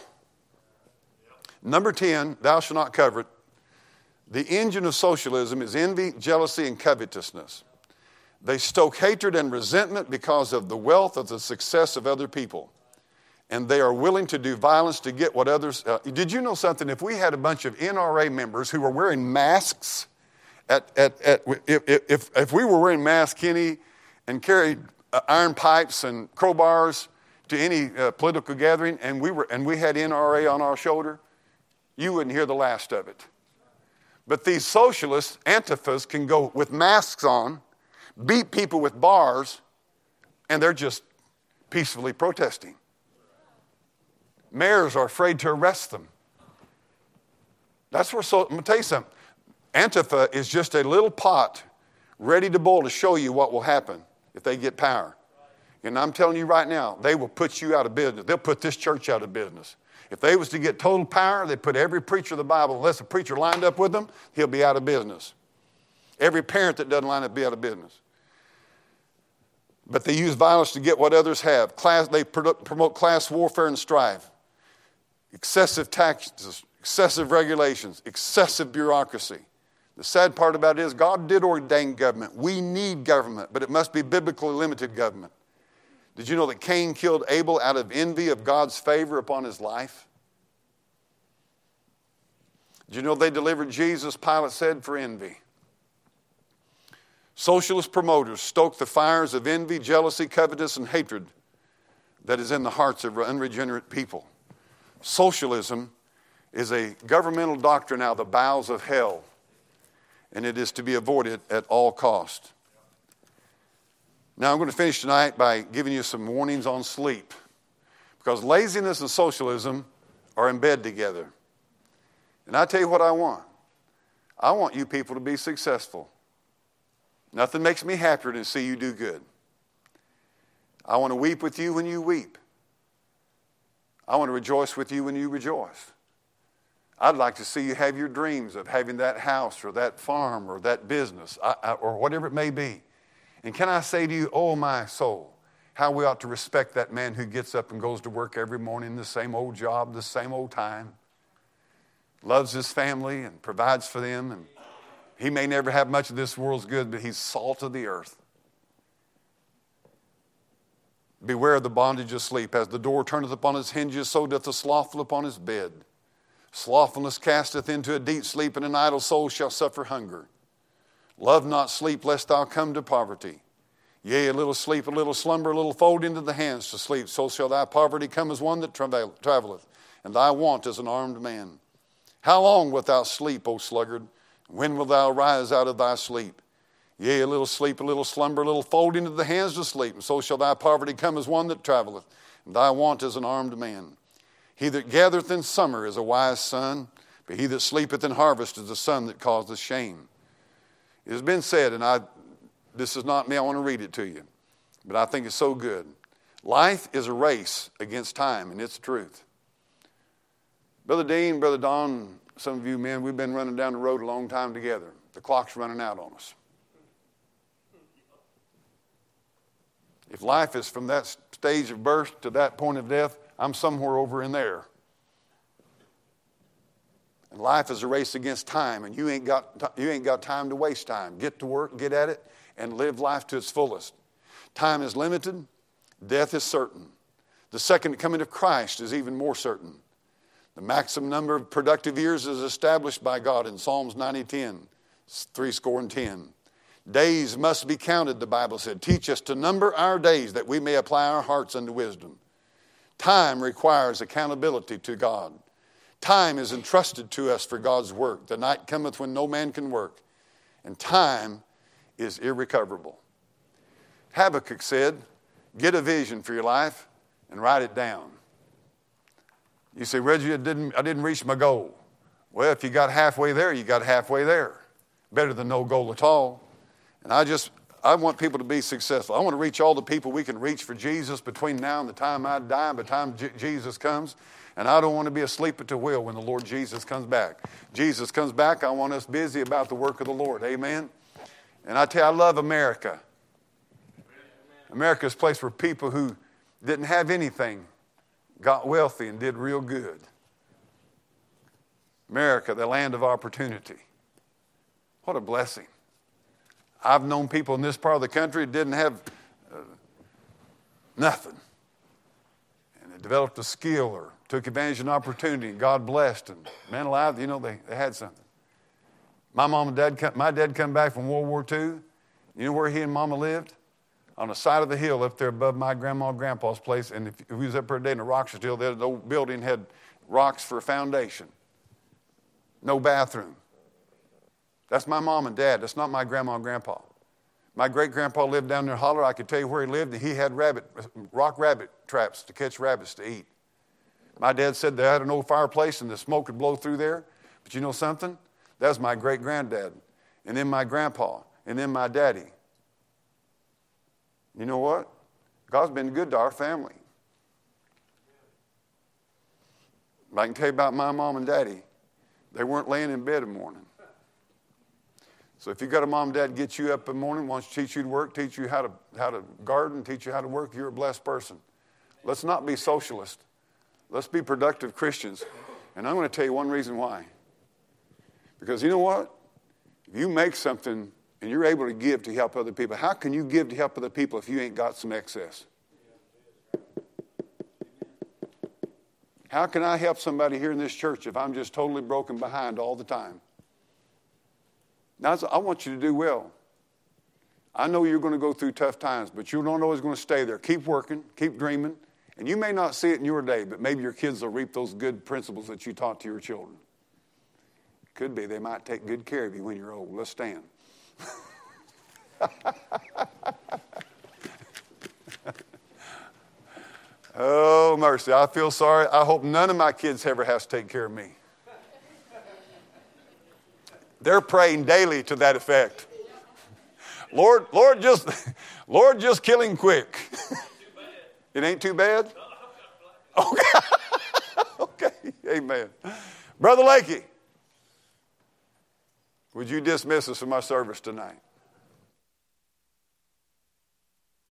Number ten, thou shalt not covet. The engine of socialism is envy, jealousy, and covetousness. They stoke hatred and resentment because of the wealth of the success of other people. And they are willing to do violence to get what others... Uh, did you know something? If we had a bunch of N R A members who were wearing masks, at, at, at, if, if, if we were wearing masks, Kenny, and carried uh, iron pipes and crowbars to any uh, political gathering, and we, were, and we had N R A on our shoulder, you wouldn't hear the last of it. But these socialists, Antifas, can go with masks on, beat people with bars, and they're just peacefully protesting. Mayors are afraid to arrest them. That's where, so, I'm going to tell you something. Antifa is just a little pot ready to boil to show you what will happen if they get power. And I'm telling you right now, they will put you out of business. They'll put this church out of business. If they was to get total power, they'd put every preacher of the Bible, unless a preacher lined up with them, he'll be out of business. Every parent that doesn't line up will be out of business. But they use violence to get what others have. Class, they promote class warfare and strife. Excessive taxes, excessive regulations, excessive bureaucracy. The sad part about it is God did ordain government. We need government, but it must be biblically limited government. Did you know that Cain killed Abel out of envy of God's favor upon his life? Did you know they delivered Jesus, Pilate said, for envy? Socialist promoters stoke the fires of envy, jealousy, covetous, and hatred that is in the hearts of unregenerate people. Socialism is a governmental doctrine out of the bowels of hell, and it is to be avoided at all cost. Now, I'm going to finish tonight by giving you some warnings on sleep, because laziness and socialism are in bed together. And I tell you what I want. I want you people to be successful. Nothing makes me happier than to see you do good. I want to weep with you when you weep. I want to rejoice with you when you rejoice. I'd like to see you have your dreams of having that house or that farm or that business or whatever it may be. And can I say to you, oh my soul, how we ought to respect that man who gets up and goes to work every morning, the same old job, the same old time, loves his family and provides for them. And he may never have much of this world's good, but he's salt of the earth. Beware of the bondage of sleep. As the door turneth upon his hinges, so doth the slothful upon his bed. Slothfulness casteth into a deep sleep, and an idle soul shall suffer hunger. Love not sleep, lest thou come to poverty. Yea, a little sleep, a little slumber, a little fold into the hands to sleep. So shall thy poverty come as one that travelleth, and thy want as an armed man. How long wilt thou sleep, O sluggard? When wilt thou rise out of thy sleep? Yea, a little sleep, a little slumber, a little fold into the hands to sleep. And so shall thy poverty come as one that travelleth, and thy want as an armed man. He that gathereth in summer is a wise son, but he that sleepeth in harvest is a son that causeth shame. It has been said, and I, this is not me, I want to read it to you, but I think it's so good. Life is a race against time, and it's the truth. Brother Dean, Brother Don, some of you men, we've been running down the road a long time together. The clock's running out on us. If life is from that stage of birth to that point of death, I'm somewhere over in there. And life is a race against time, and you ain't got you ain't got time to waste time. Get to work, get at it, and live life to its fullest. Time is limited. Death is certain. The second coming of Christ is even more certain. The maximum number of productive years is established by God in Psalms ninety ten, three score and ten. Days must be counted, the Bible said. Teach us to number our days that we may apply our hearts unto wisdom. Time requires accountability to God. Time is entrusted to us for God's work. The night cometh when no man can work. And time is irrecoverable. Habakkuk said, get a vision for your life and write it down. You say, Reggie, I didn't, I didn't reach my goal. Well, if you got halfway there, you got halfway there. Better than no goal at all. And I just, I want people to be successful. I want to reach all the people we can reach for Jesus between now and the time I die, and the time J- Jesus comes. And I don't want to be asleep at the wheel when the Lord Jesus comes back. Jesus comes back, I want us busy about the work of the Lord. Amen? And I tell you, I love America. America is a place where people who didn't have anything got wealthy and did real good. America, the land of opportunity. What a blessing. I've known people in this part of the country that didn't have uh, nothing. And they developed a skill or took advantage of an opportunity, and God blessed. And man alive, you know, they, they had something. My mom and dad, come, my dad come back from World War Two. You know where he and Mama lived? On the side of the hill up there above my grandma and grandpa's place. And if, if we was up there today and the rocks were still there, the old building had rocks for a foundation. No bathroom. That's my mom and dad. That's not my grandma and grandpa. My great-grandpa lived down there holler. I could tell you where he lived, and he had rabbit, rock rabbit traps to catch rabbits to eat. My dad said they had an old fireplace and the smoke would blow through there. But you know something? That was my great-granddad. And then my grandpa. And then my daddy. You know what? God's been good to our family. I can tell you about my mom and daddy. They weren't laying in bed in the morning. So if you got a mom and dad get you up in the morning, wants to teach you to work, teach you how to how to garden, teach you how to work, you're a blessed person. Let's not be socialist. Let's be productive Christians. And I'm going to tell you one reason why. Because you know what? If you make something and you're able to give to help other people, how can you give to help other people if you ain't got some excess? How can I help somebody here in this church if I'm just totally broken behind all the time? Now, I want you to do well. I know you're going to go through tough times, but you don't always going to stay there. Keep working, keep dreaming, and you may not see it in your day, but maybe your kids will reap those good principles that you taught to your children. Could be they might take good care of you when you're old. Let's stand. Oh, mercy. I feel sorry. I hope none of my kids ever has to take care of me. They're praying daily to that effect. Lord, Lord, just, Lord, just kill him quick. It ain't too bad? Okay. Okay. Amen. Brother Lakey, would you dismiss us from our service tonight?